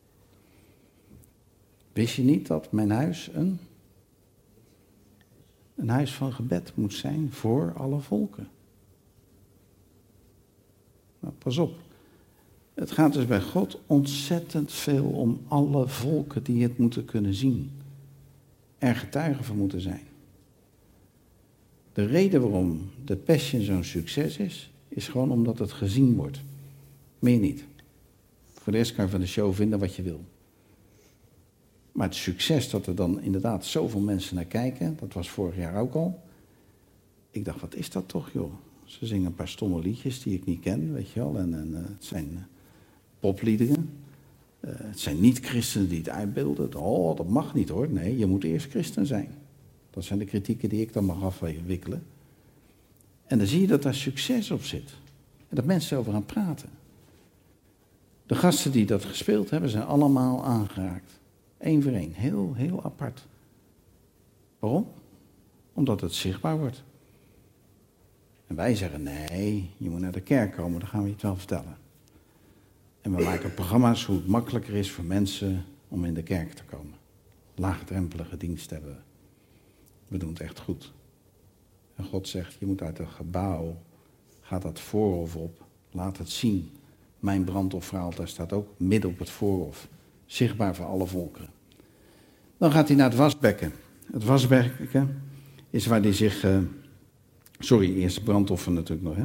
Wist je niet dat mijn huis een, een huis van gebed moet zijn voor alle volken? Nou, pas op. Het gaat dus bij God ontzettend veel om alle volken die het moeten kunnen zien. Er getuigen van moeten zijn. De reden waarom de Passion zo'n succes is, is gewoon omdat het gezien wordt. Meer niet. Voor de rest kan je van de show vinden wat je wil. Maar het succes dat er dan inderdaad zoveel mensen naar kijken, dat was vorig jaar ook al. Ik dacht, wat is dat toch joh? Ze zingen een paar stomme liedjes die ik niet ken, weet je wel. En, en uh, het zijn uh, popliederen. Uh, het zijn niet christenen die het uitbeelden. Oh, dat mag niet hoor. Nee, je moet eerst christen zijn. Dat zijn de kritieken die ik dan mag afwikkelen. En dan zie je dat daar succes op zit. En dat mensen over gaan praten. De gasten die dat gespeeld hebben, zijn allemaal aangeraakt. Eén voor één. Heel, heel apart. Waarom? Omdat het zichtbaar wordt. En wij zeggen, nee, je moet naar de kerk komen, dan gaan we je het wel vertellen. En we maken programma's hoe het makkelijker is voor mensen om in de kerk te komen. Laagdrempelige dienst hebben we. We doen het echt goed. En God zegt, je moet uit het gebouw, gaat dat voorhof op, laat het zien. Mijn brandofferaltaar staat ook midden op het voorhof. Zichtbaar voor alle volkeren. Dan gaat hij naar het wasbekken. Het wasbekken is waar hij zich uh, Sorry, eerst brandoffer natuurlijk nog, hè.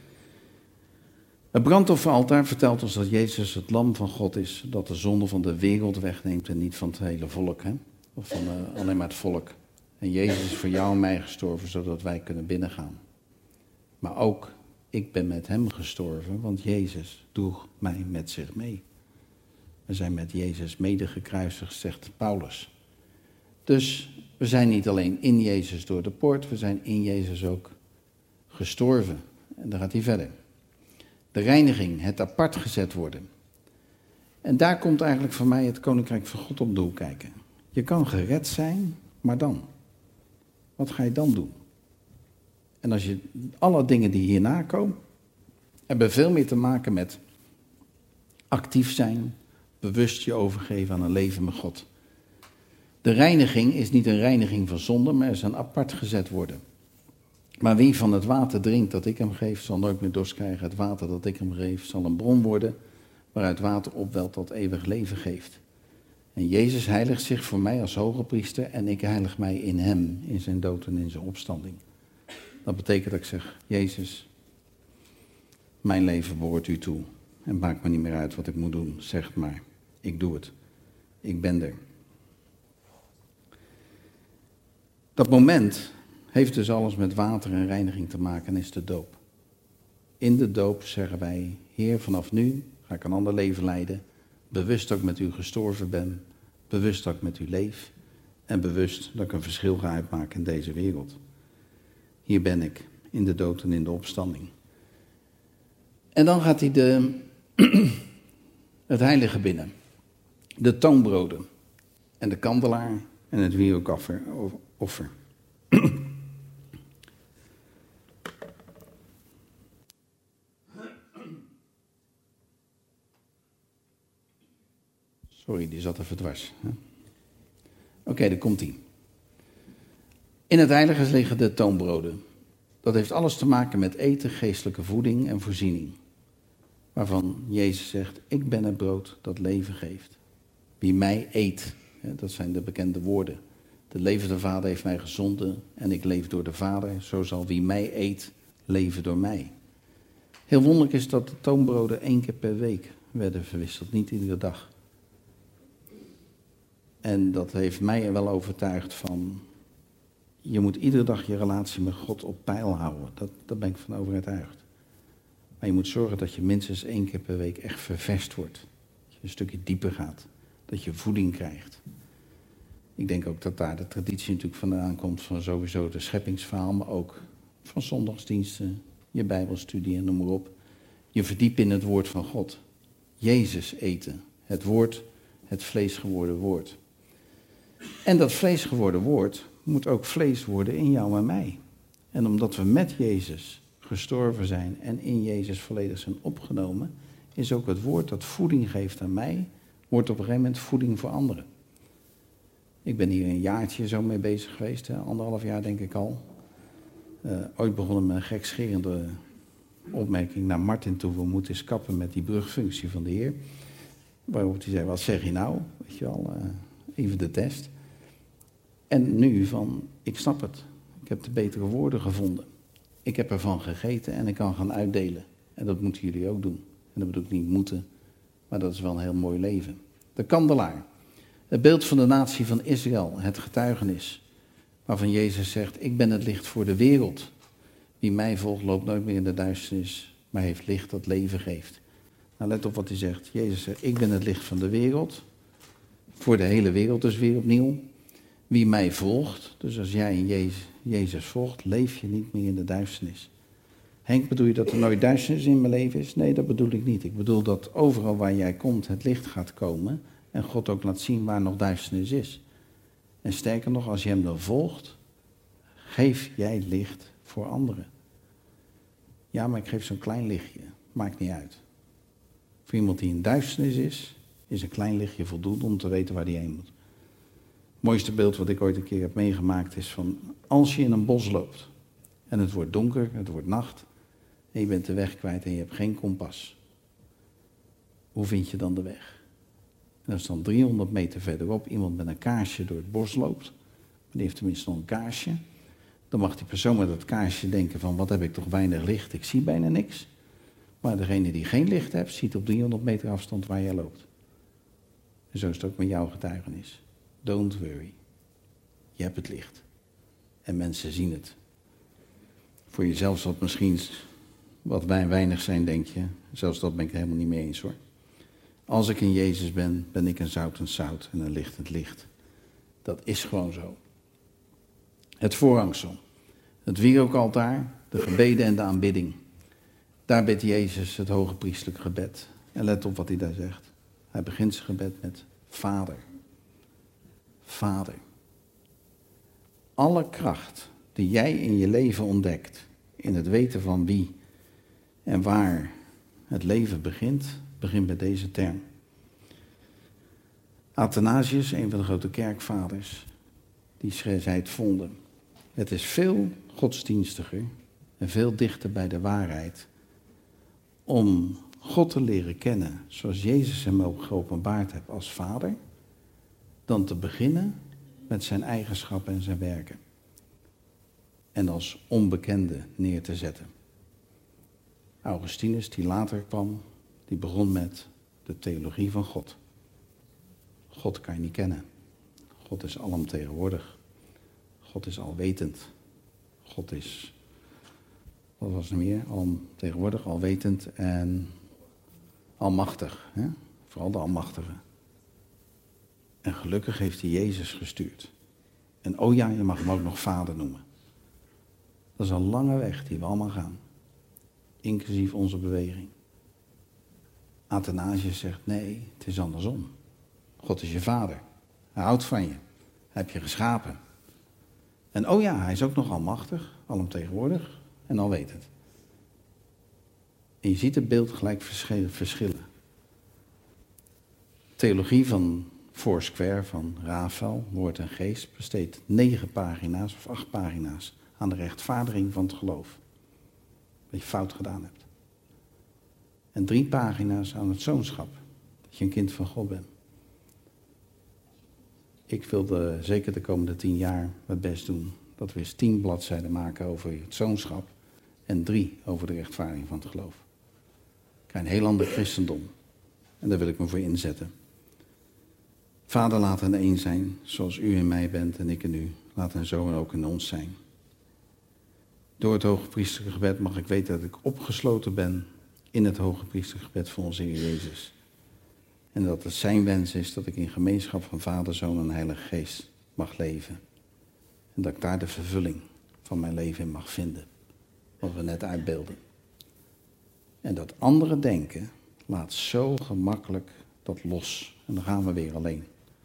Het brandofferaltaar vertelt ons dat Jezus het lam van God is, dat de zonde van de wereld wegneemt en niet van het hele volk, hè? Of van uh, alleen maar het volk. En Jezus is voor jou en mij gestorven, zodat wij kunnen binnengaan. Maar ook, ik ben met hem gestorven, want Jezus droeg mij met zich mee. We zijn met Jezus mede gekruisigd, zegt Paulus. Dus we zijn niet alleen in Jezus door de poort, we zijn in Jezus ook gestorven. En dan gaat hij verder. De reiniging, het apart gezet worden. En daar komt eigenlijk voor mij het Koninkrijk van God op de hoek kijken. Je kan gered zijn, maar dan? Wat ga je dan doen? En als je alle dingen die hierna komen, hebben veel meer te maken met actief zijn, bewust je overgeven aan een leven met God. De reiniging is niet een reiniging van zonde, maar is een apart gezet worden. Maar wie van het water drinkt dat ik hem geef, zal nooit meer dorst krijgen. Het water dat ik hem geef, zal een bron worden, waaruit water opwelt dat eeuwig leven geeft. En Jezus heiligt zich voor mij als hoge priester en ik heilig mij in hem, in zijn dood en in zijn opstanding. Dat betekent dat ik zeg, Jezus, mijn leven behoort u toe. En maakt me niet meer uit wat ik moet doen, zeg het maar. Ik doe het. Ik ben er. Dat moment heeft dus alles met water en reiniging te maken en is de doop. In de doop zeggen wij, Heer, vanaf nu ga ik een ander leven leiden. Bewust dat ik met u gestorven ben. Bewust dat ik met u leef. En bewust dat ik een verschil ga uitmaken in deze wereld. Hier ben ik, in de dood en in de opstanding. En dan gaat hij de, het heilige binnen. De toonbroden en de kandelaar en het wierookoffer. Offer. Sorry, die zat even dwars. Oké, okay, daar komt hij. In het heilige liggen de toonbroden. Dat heeft alles te maken met eten, geestelijke voeding en voorziening. Waarvan Jezus zegt, ik ben het brood dat leven geeft. Wie mij eet, dat zijn de bekende woorden. De levende Vader heeft mij gezonden en ik leef door de Vader. Zo zal wie mij eet, leven door mij. Heel wonderlijk is dat de toonbroden één keer per week werden verwisseld, niet iedere dag. En dat heeft mij er wel overtuigd van, je moet iedere dag je relatie met God op peil houden. Dat, daar ben ik van overtuigd. Maar je moet zorgen dat je minstens één keer per week echt ververst wordt. Dat je een stukje dieper gaat. Dat je voeding krijgt. Ik denk ook dat daar de traditie natuurlijk vandaan komt van sowieso de scheppingsverhaal, maar ook van zondagsdiensten, je bijbelstudie en noem maar op. Je verdiept in het woord van God. Jezus eten. Het woord, het vlees geworden woord. En dat vlees geworden woord moet ook vlees worden in jou en mij. En omdat we met Jezus gestorven zijn en in Jezus volledig zijn opgenomen, is ook het woord dat voeding geeft aan mij, wordt op een gegeven moment voeding voor anderen. Ik ben hier een jaartje zo mee bezig geweest, hè, anderhalf jaar denk ik al. Uh, ooit begonnen met een gekscherende opmerking naar Martin toe, we moeten eens kappen met die brugfunctie van de Heer. Waarop hij zei, wat zeg je nou? Weet je wel, uh, even de test. En nu van, ik snap het. Ik heb de betere woorden gevonden. Ik heb ervan gegeten en ik kan gaan uitdelen. En dat moeten jullie ook doen. En dat bedoel ik niet moeten, maar dat is wel een heel mooi leven. De kandelaar. Het beeld van de natie van Israël, het getuigenis. Waarvan Jezus zegt, ik ben het licht voor de wereld. Wie mij volgt loopt nooit meer in de duisternis, maar heeft licht dat leven geeft. Nou, let op wat hij zegt. Jezus zegt, ik ben het licht van de wereld. Voor de hele wereld dus weer opnieuw. Wie mij volgt, dus als jij in Jezus, Jezus volgt, leef je niet meer in de duisternis. Henk, bedoel je dat er nooit duisternis in mijn leven is? Nee, dat bedoel ik niet. Ik bedoel dat overal waar jij komt het licht gaat komen en God ook laat zien waar nog duisternis is. En sterker nog, als je hem dan volgt, geef jij licht voor anderen. Ja, maar ik geef zo'n klein lichtje. Maakt niet uit. Voor iemand die in duisternis is, is een klein lichtje voldoende om te weten waar hij heen moet. Het mooiste beeld wat ik ooit een keer heb meegemaakt is van, als je in een bos loopt en het wordt donker, het wordt nacht en je bent de weg kwijt en je hebt geen kompas. Hoe vind je dan de weg? En als dan driehonderd meter verderop iemand met een kaarsje door het bos loopt, die heeft tenminste nog een kaarsje, Dan mag die persoon met dat kaarsje denken van, wat heb ik toch weinig licht, ik zie bijna niks. Maar degene die geen licht heeft, ziet op driehonderd meter afstand waar jij loopt. En zo is het ook met jouw getuigenis. Don't worry. Je hebt het licht. En mensen zien het. Voor jezelf zal het misschien wat weinig zijn, denk je. Zelfs dat ben ik helemaal niet mee eens, hoor. Als ik in Jezus ben, ben ik een zoutend zout en een lichtend licht. Dat is gewoon zo. Het voorhangsel. Het wierookaltaar, de gebeden en de aanbidding. Daar bidt Jezus het hoge priestelijk gebed. En let op wat hij daar zegt. Hij begint zijn gebed met Vader. Vader. Alle kracht die jij in je leven ontdekt, in het weten van wie en waar het leven begint, begint met deze term. Athanasius, een van de grote kerkvaders, die zei het volgende. Het is veel godsdienstiger en veel dichter bij de waarheid om God te leren kennen zoals Jezus hem ook geopenbaard heeft als Vader, dan te beginnen met zijn eigenschappen en zijn werken. En als onbekende neer te zetten. Augustinus, die later kwam, die begon met de theologie van God. God kan je niet kennen. God is alomtegenwoordig. God is alwetend. God is, wat was er meer? Alomtegenwoordig, alwetend en almachtig. Hè? Vooral de almachtige. En gelukkig heeft hij Jezus gestuurd. En oh ja, je mag hem ook nog vader noemen. Dat is een lange weg die we allemaal gaan. Inclusief onze beweging. Athanasius zegt, nee, het is andersom. God is je vader. Hij houdt van je. Hij heeft je geschapen. En oh ja, hij is ook nog almachtig, alomtegenwoordig en alwetend. En je ziet het beeld gelijk verschillen. Theologie van Foursquare, van Rafael, Woord en Geest, besteedt negen pagina's of acht pagina's aan de rechtvaardiging van het geloof. Dat je fout gedaan hebt. En drie pagina's aan het zoonschap. Dat je een kind van God bent. Ik wilde zeker de komende tien jaar mijn best doen. Dat we eens tien bladzijden maken over het zoonschap. En drie over de rechtvaardiging van het geloof. Ik krijg een heel ander christendom. En daar wil ik me voor inzetten. Vader, laat hen één zijn, zoals u in mij bent en ik in u. Laat hen zo en ook in ons zijn. Door het hoge priesterlijke gebed mag ik weten dat ik opgesloten ben in het hoge priesterlijke gebed van onze Heer Jezus. En dat het zijn wens is dat ik in gemeenschap van Vader, Zoon en Heilige Geest mag leven. En dat ik daar de vervulling van mijn leven in mag vinden. Wat we net uitbeelden. En dat andere denken laat zo gemakkelijk dat los. En dan gaan we weer alleen.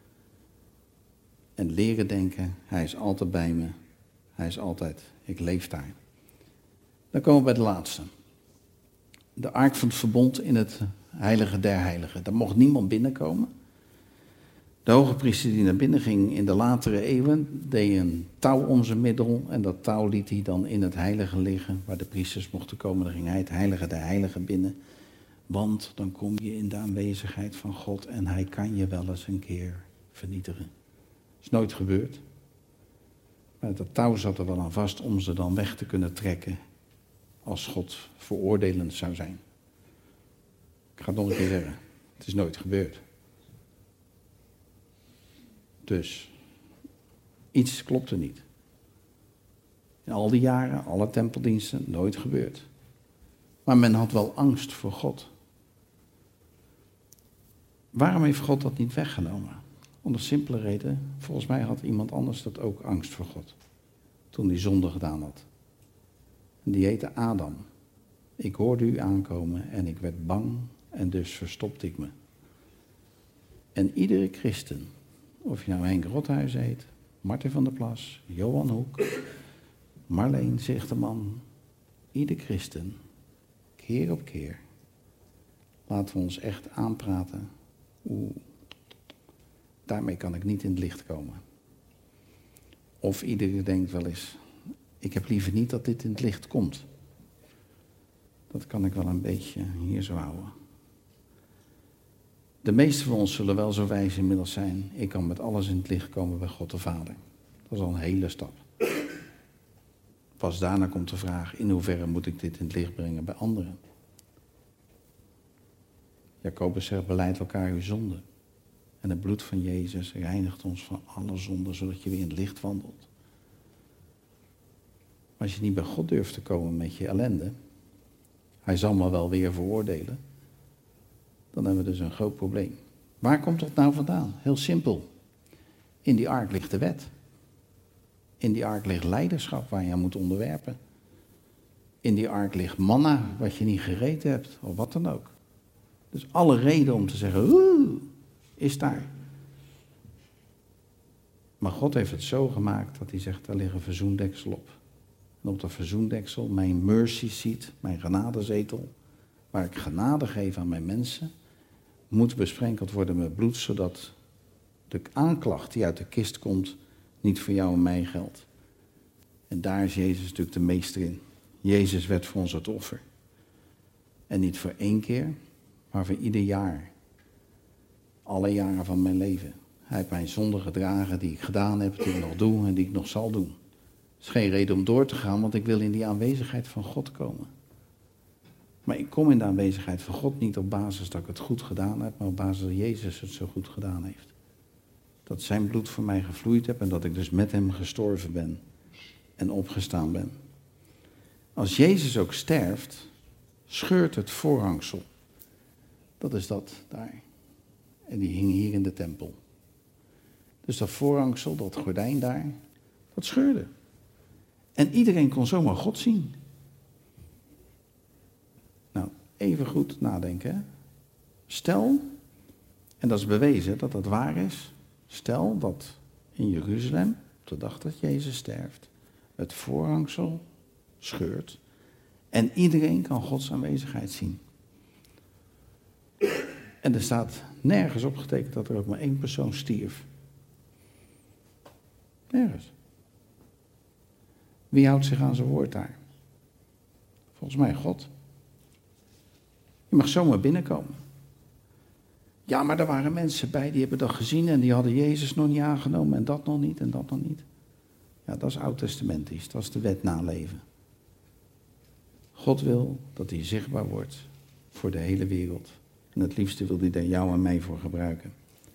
En leren denken, hij is altijd bij me. Hij is altijd, ik leef daar. Dan komen we bij de laatste. De ark van het verbond in het heilige der heiligen. Daar mocht niemand binnenkomen. De hoge priester die naar binnen ging in de latere eeuwen, deed een touw om zijn middel. En dat touw liet hij dan in het heilige liggen, waar de priesters mochten komen. Dan ging hij het heilige der heiligen binnen. Want dan kom je in de aanwezigheid van God en hij kan je wel eens een keer vernietigen. Dat is nooit gebeurd. Maar dat touw zat er wel aan vast om ze dan weg te kunnen trekken als God veroordelend zou zijn. Ik ga het nog een keer zeggen. Het is nooit gebeurd. Dus, iets klopte niet. In al die jaren, alle tempeldiensten, nooit gebeurd. Maar men had wel angst voor God. Waarom heeft God dat niet weggenomen? Om de simpele reden, volgens mij had iemand anders dat ook angst voor God. Toen hij zonde gedaan had. En die heette Adam. Ik hoorde u aankomen en ik werd bang en dus verstopte ik me. En iedere christen, of je nou Henk Rothuis heet, Martin van der Plas, Johan Hoek, Marleen Zichterman, ieder christen, keer op keer, laten we ons echt aanpraten. Oeh, daarmee kan ik niet in het licht komen. Of iedereen denkt wel eens, ik heb liever niet dat dit in het licht komt. Dat kan ik wel een beetje hier zo houden. De meesten van ons zullen wel zo wijs inmiddels zijn. Ik kan met alles in het licht komen bij God de Vader. Dat is al een hele stap. Pas daarna komt de vraag, in hoeverre moet ik dit in het licht brengen bij anderen? Jacobus zegt, belijd elkaar uw zonde. En het bloed van Jezus reinigt ons van alle zonden, zodat je weer in het licht wandelt. Maar als je niet bij God durft te komen met je ellende, hij zal me wel weer veroordelen, dan hebben we dus een groot probleem. Waar komt dat nou vandaan? Heel simpel. In die ark ligt de wet. In die ark ligt leiderschap waar je aan moet onderwerpen. In die ark ligt manna wat je niet gegeten hebt, of wat dan ook. Dus alle reden om te zeggen, oeh, is daar. Maar God heeft het zo gemaakt dat hij zegt, daar ligt een verzoendeksel op. En op dat verzoendeksel, mijn mercy seat, mijn genadezetel, waar ik genade geef aan mijn mensen, moet besprenkeld worden met bloed, zodat de aanklacht die uit de kist komt, niet voor jou en mij geldt. En daar is Jezus natuurlijk de meester in. Jezus werd voor ons het offer. En niet voor één keer, maar voor ieder jaar. Alle jaren van mijn leven. Hij heeft mijn zonden gedragen die ik gedaan heb, die ik nog doe en die ik nog zal doen. Het is geen reden om door te gaan, want ik wil in die aanwezigheid van God komen. Maar ik kom in de aanwezigheid van God niet op basis dat ik het goed gedaan heb, maar op basis dat Jezus het zo goed gedaan heeft. Dat zijn bloed voor mij gevloeid heb en dat ik dus met hem gestorven ben en opgestaan ben. Als Jezus ook sterft, scheurt het voorhangsel. Dat is dat daar. En die hing hier in de tempel. Dus dat voorhangsel, dat gordijn daar, dat scheurde. En iedereen kon zomaar God zien. Nou, even goed nadenken. Hè? Stel, en dat is bewezen dat dat waar is. Stel dat in Jeruzalem, op de dag dat Jezus sterft, het voorhangsel scheurt. En iedereen kan Gods aanwezigheid zien. En er staat nergens opgetekend dat er ook maar één persoon stierf. Nergens. Wie houdt zich aan zijn woord daar? Volgens mij God. Je mag zomaar binnenkomen. Ja, maar er waren mensen bij die hebben dat gezien en die hadden Jezus nog niet aangenomen en dat nog niet en dat nog niet. Ja, dat is oud-testamentisch, dat is de wet naleven. God wil dat hij zichtbaar wordt voor de hele wereld. En het liefste wil hij daar jou en mij voor gebruiken.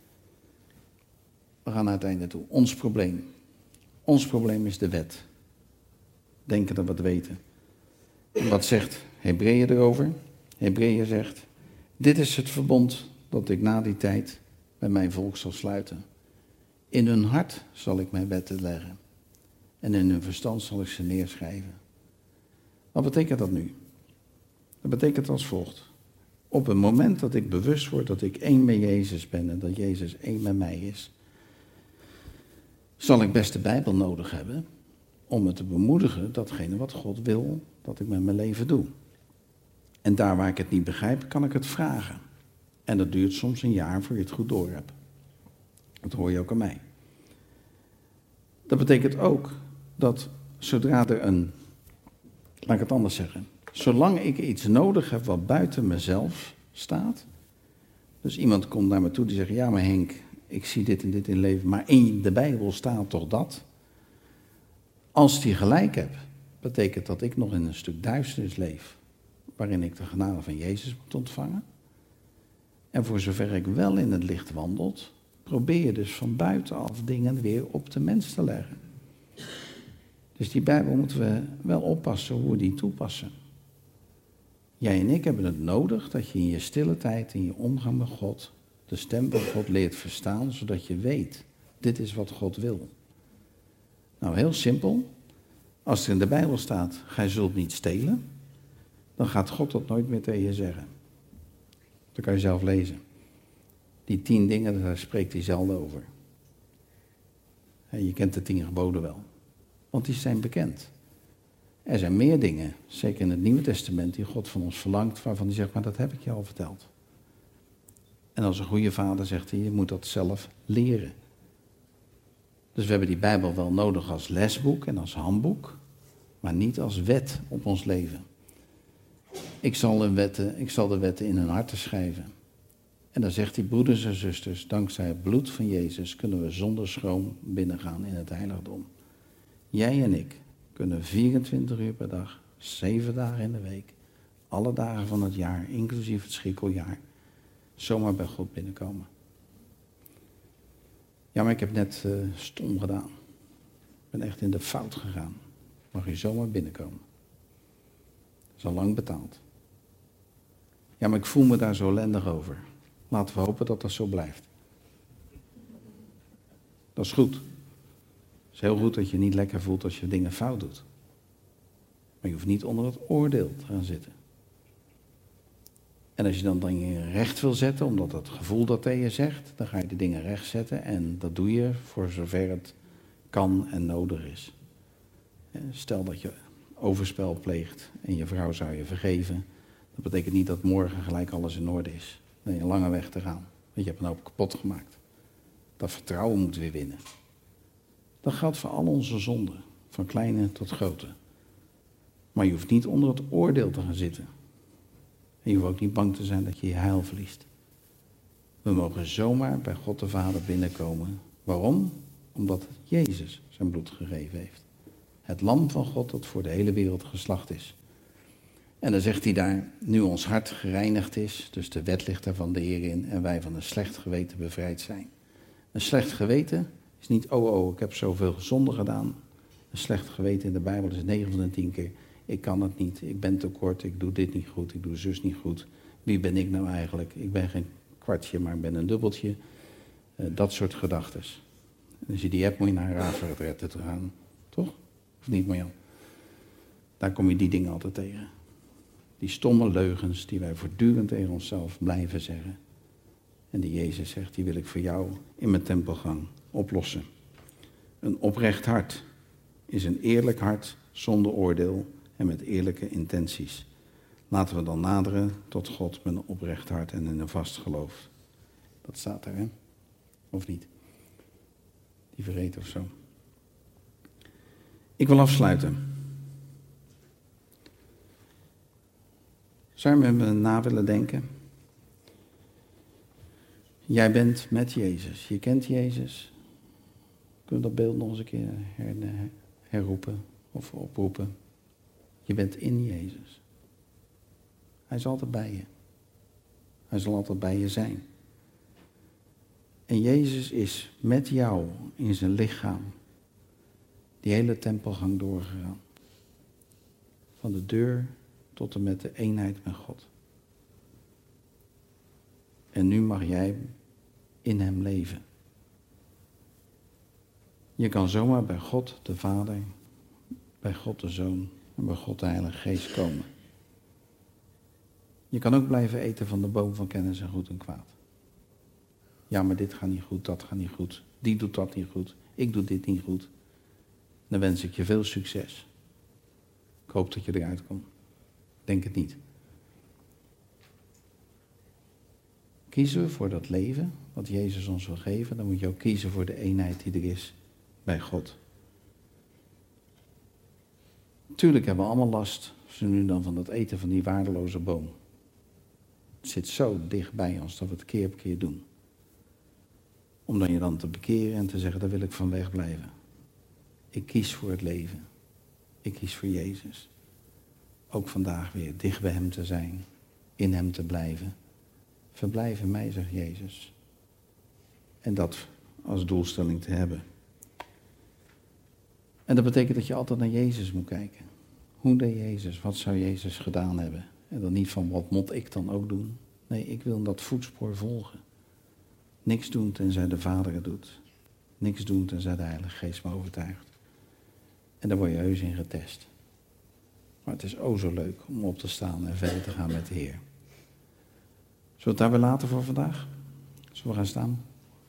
We gaan naar het einde toe. Ons probleem. Ons probleem is de wet. Denken dat we het weten. En wat zegt Hebreeën erover? Hebreeën zegt, dit is het verbond dat ik na die tijd met mijn volk zal sluiten. In hun hart zal ik mijn wetten leggen. En in hun verstand zal ik ze neerschrijven. Wat betekent dat nu? Dat betekent als volgt. Op het moment dat ik bewust word dat ik één met Jezus ben en dat Jezus één met mij is, zal ik best de Bijbel nodig hebben om me te bemoedigen datgene wat God wil dat ik met mijn leven doe. En daar waar ik het niet begrijp, kan ik het vragen. En dat duurt soms een jaar voor je het goed door hebt. Dat hoor je ook aan mij. Dat betekent ook dat zodra er een, laat ik het anders zeggen, zolang ik iets nodig heb wat buiten mezelf staat, dus iemand komt naar me toe die zegt, ja maar Henk, ik zie dit en dit in leven, maar in de Bijbel staat toch dat? Als die gelijk heb, betekent dat ik nog in een stuk duisternis leef, waarin ik de genade van Jezus moet ontvangen. En voor zover ik wel in het licht wandelt, probeer je dus van buitenaf dingen weer op de mens te leggen. Dus die Bijbel moeten we wel oppassen hoe we die toepassen. Jij en ik hebben het nodig dat je in je stille tijd, in je omgang met God, de stem van God leert verstaan, zodat je weet, dit is wat God wil. Nou, heel simpel. Als er in de Bijbel staat, gij zult niet stelen, dan gaat God dat nooit meer tegen je zeggen. Dat kan je zelf lezen. Die tien dingen, daar spreekt hij zelden over. En je kent de tien geboden wel, want die zijn bekend. Er zijn meer dingen, zeker in het Nieuwe Testament, die God van ons verlangt, waarvan hij zegt, maar dat heb ik je al verteld. En als een goede vader zegt hij, je moet dat zelf leren. Dus we hebben die Bijbel wel nodig als lesboek en als handboek, maar niet als wet op ons leven. Ik zal de wetten, ik zal de wetten in hun harten schrijven. En dan zegt hij, broeders en zusters, dankzij het bloed van Jezus kunnen we zonder schroom binnengaan in het heiligdom. Jij en ik kunnen vierentwintig uur per dag, zeven dagen in de week, alle dagen van het jaar, inclusief het schrikkeljaar, zomaar bij God binnenkomen. Ja, maar ik heb net uh, stom gedaan. Ik ben echt in de fout gegaan. Mag je zomaar binnenkomen. Dat is al lang betaald. Ja, maar ik voel me daar zo ellendig over. Laten we hopen dat dat zo blijft. Dat is goed. Het is heel goed dat je niet lekker voelt als je dingen fout doet. Maar je hoeft niet onder het oordeel te gaan zitten. En als je dan dingen recht wil zetten, omdat het gevoel dat tegen je zegt, dan ga je de dingen recht zetten en dat doe je voor zover het kan en nodig is. Stel dat je overspel pleegt en je vrouw zou je vergeven, dat betekent niet dat morgen gelijk alles in orde is. Dan heb je een lange weg te gaan, want je hebt een hoop kapot gemaakt. Dat vertrouwen moet weer winnen. Dat geldt voor al onze zonden, van kleine tot grote. Maar je hoeft niet onder het oordeel te gaan zitten. En je hoeft ook niet bang te zijn dat je je heil verliest. We mogen zomaar bij God de Vader binnenkomen. Waarom? Omdat Jezus zijn bloed gegeven heeft. Het lam van God dat voor de hele wereld geslacht is. En dan zegt hij daar, nu ons hart gereinigd is, dus de wet ligt er van de Heer in en wij van een slecht geweten bevrijd zijn. Een slecht geweten is niet, oh oh, ik heb zoveel zonde gedaan. Een slecht geweten in de Bijbel is negen van de tien keer, ik kan het niet, ik ben te kort, ik doe dit niet goed, ik doe zus niet goed. Wie ben ik nou eigenlijk? Ik ben geen kwartje, maar ik ben een dubbeltje. Uh, dat soort gedachtes. En als je die hebt, moet je naar een raadverretretten te gaan. Toch? Of niet, Marjan? Daar kom je die dingen altijd tegen. Die stomme leugens die wij voortdurend tegen onszelf blijven zeggen. En die Jezus zegt, die wil ik voor jou in mijn tempelgang oplossen. Een oprecht hart is een eerlijk hart zonder oordeel en met eerlijke intenties. Laten we dan naderen tot God met een oprecht hart en in een vast geloof. Dat staat er, hè? Of niet? Die vergeten of zo. Ik wil afsluiten. Zou je met me na willen denken? Jij bent met Jezus. Je kent Jezus. Kunnen we dat beeld nog eens een keer her, herroepen of oproepen? Je bent in Jezus. Hij is altijd bij je. Hij zal altijd bij je zijn. En Jezus is met jou in zijn lichaam die hele tempelgang doorgegaan. Van de deur tot en met de eenheid met God. En nu mag jij in hem leven. Je kan zomaar bij God de Vader, bij God de Zoon en bij God de Heilige Geest komen. Je kan ook blijven eten van de boom van kennis en goed en kwaad. Ja, maar dit gaat niet goed, dat gaat niet goed. Die doet dat niet goed, ik doe dit niet goed. Dan wens ik je veel succes. Ik hoop dat je eruit komt. Denk het niet. Kiezen we voor dat leven wat Jezus ons wil geven, dan moet je ook kiezen voor de eenheid die er is bij God. Tuurlijk hebben we allemaal last, zo nu en dan, van dat eten van die waardeloze boom. Het zit zo dichtbij ons dat we het keer op keer doen. Om dan je dan te bekeren en te zeggen, daar wil ik van wegblijven. Ik kies voor het leven. Ik kies voor Jezus. Ook vandaag weer dicht bij hem te zijn, in hem te blijven. Verblijf in mij, zegt Jezus. En dat als doelstelling te hebben. En dat betekent dat je altijd naar Jezus moet kijken. Hoe deed Jezus? Wat zou Jezus gedaan hebben? En dan niet van, wat moet ik dan ook doen? Nee, ik wil dat voetspoor volgen. Niks doen tenzij de Vader het doet. Niks doen tenzij de Heilige Geest me overtuigt. En daar word je heus in getest. Maar het is o zo leuk om op te staan en verder te gaan met de Heer. Zullen we het daarbij laten voor vandaag? Zullen we gaan staan?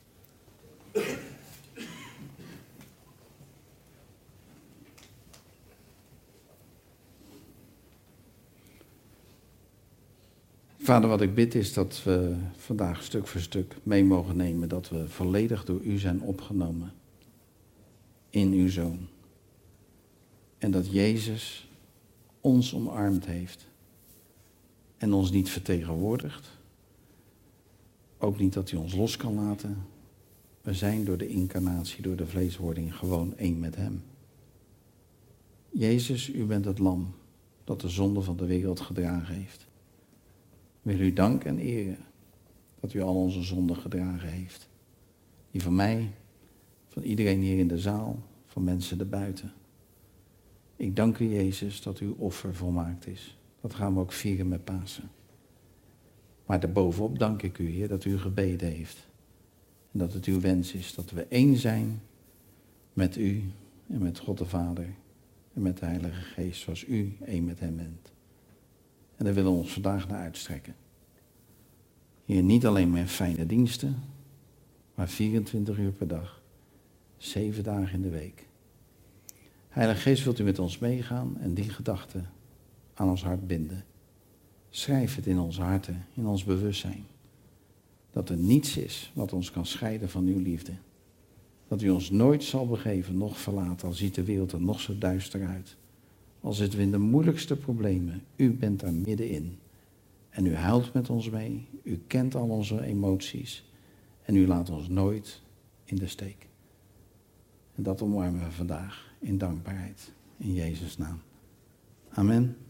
Vader, wat ik bid is dat we vandaag stuk voor stuk mee mogen nemen dat we volledig door u zijn opgenomen in uw Zoon. En dat Jezus ons omarmd heeft en ons niet vertegenwoordigt. Ook niet dat hij ons los kan laten. We zijn door de incarnatie, door de vleeswording gewoon één met hem. Jezus, u bent het lam dat de zonde van de wereld gedragen heeft. Wil u dank en eren dat u al onze zonden gedragen heeft. Die van mij, van iedereen hier in de zaal, van mensen erbuiten. Ik dank u, Jezus, dat uw offer volmaakt is. Dat gaan we ook vieren met Pasen. Maar daarbovenop dank ik u, Heer, dat u gebeden heeft. En dat het uw wens is dat we één zijn met u en met God de Vader en met de Heilige Geest, zoals u één met hem bent. En daar willen we ons vandaag naar uitstrekken. Heer, niet alleen met fijne diensten, maar vierentwintig uur per dag, zeven dagen in de week. Heilige Geest, wilt u met ons meegaan en die gedachten aan ons hart binden. Schrijf het in onze harten, in ons bewustzijn. Dat er niets is wat ons kan scheiden van uw liefde. Dat u ons nooit zal begeven, noch verlaten, al ziet de wereld er nog zo duister uit. Al zitten we in de moeilijkste problemen, u bent daar middenin. En u huilt met ons mee, u kent al onze emoties. En u laat ons nooit in de steek. En dat omarmen we vandaag in dankbaarheid, in Jezus' naam. Amen.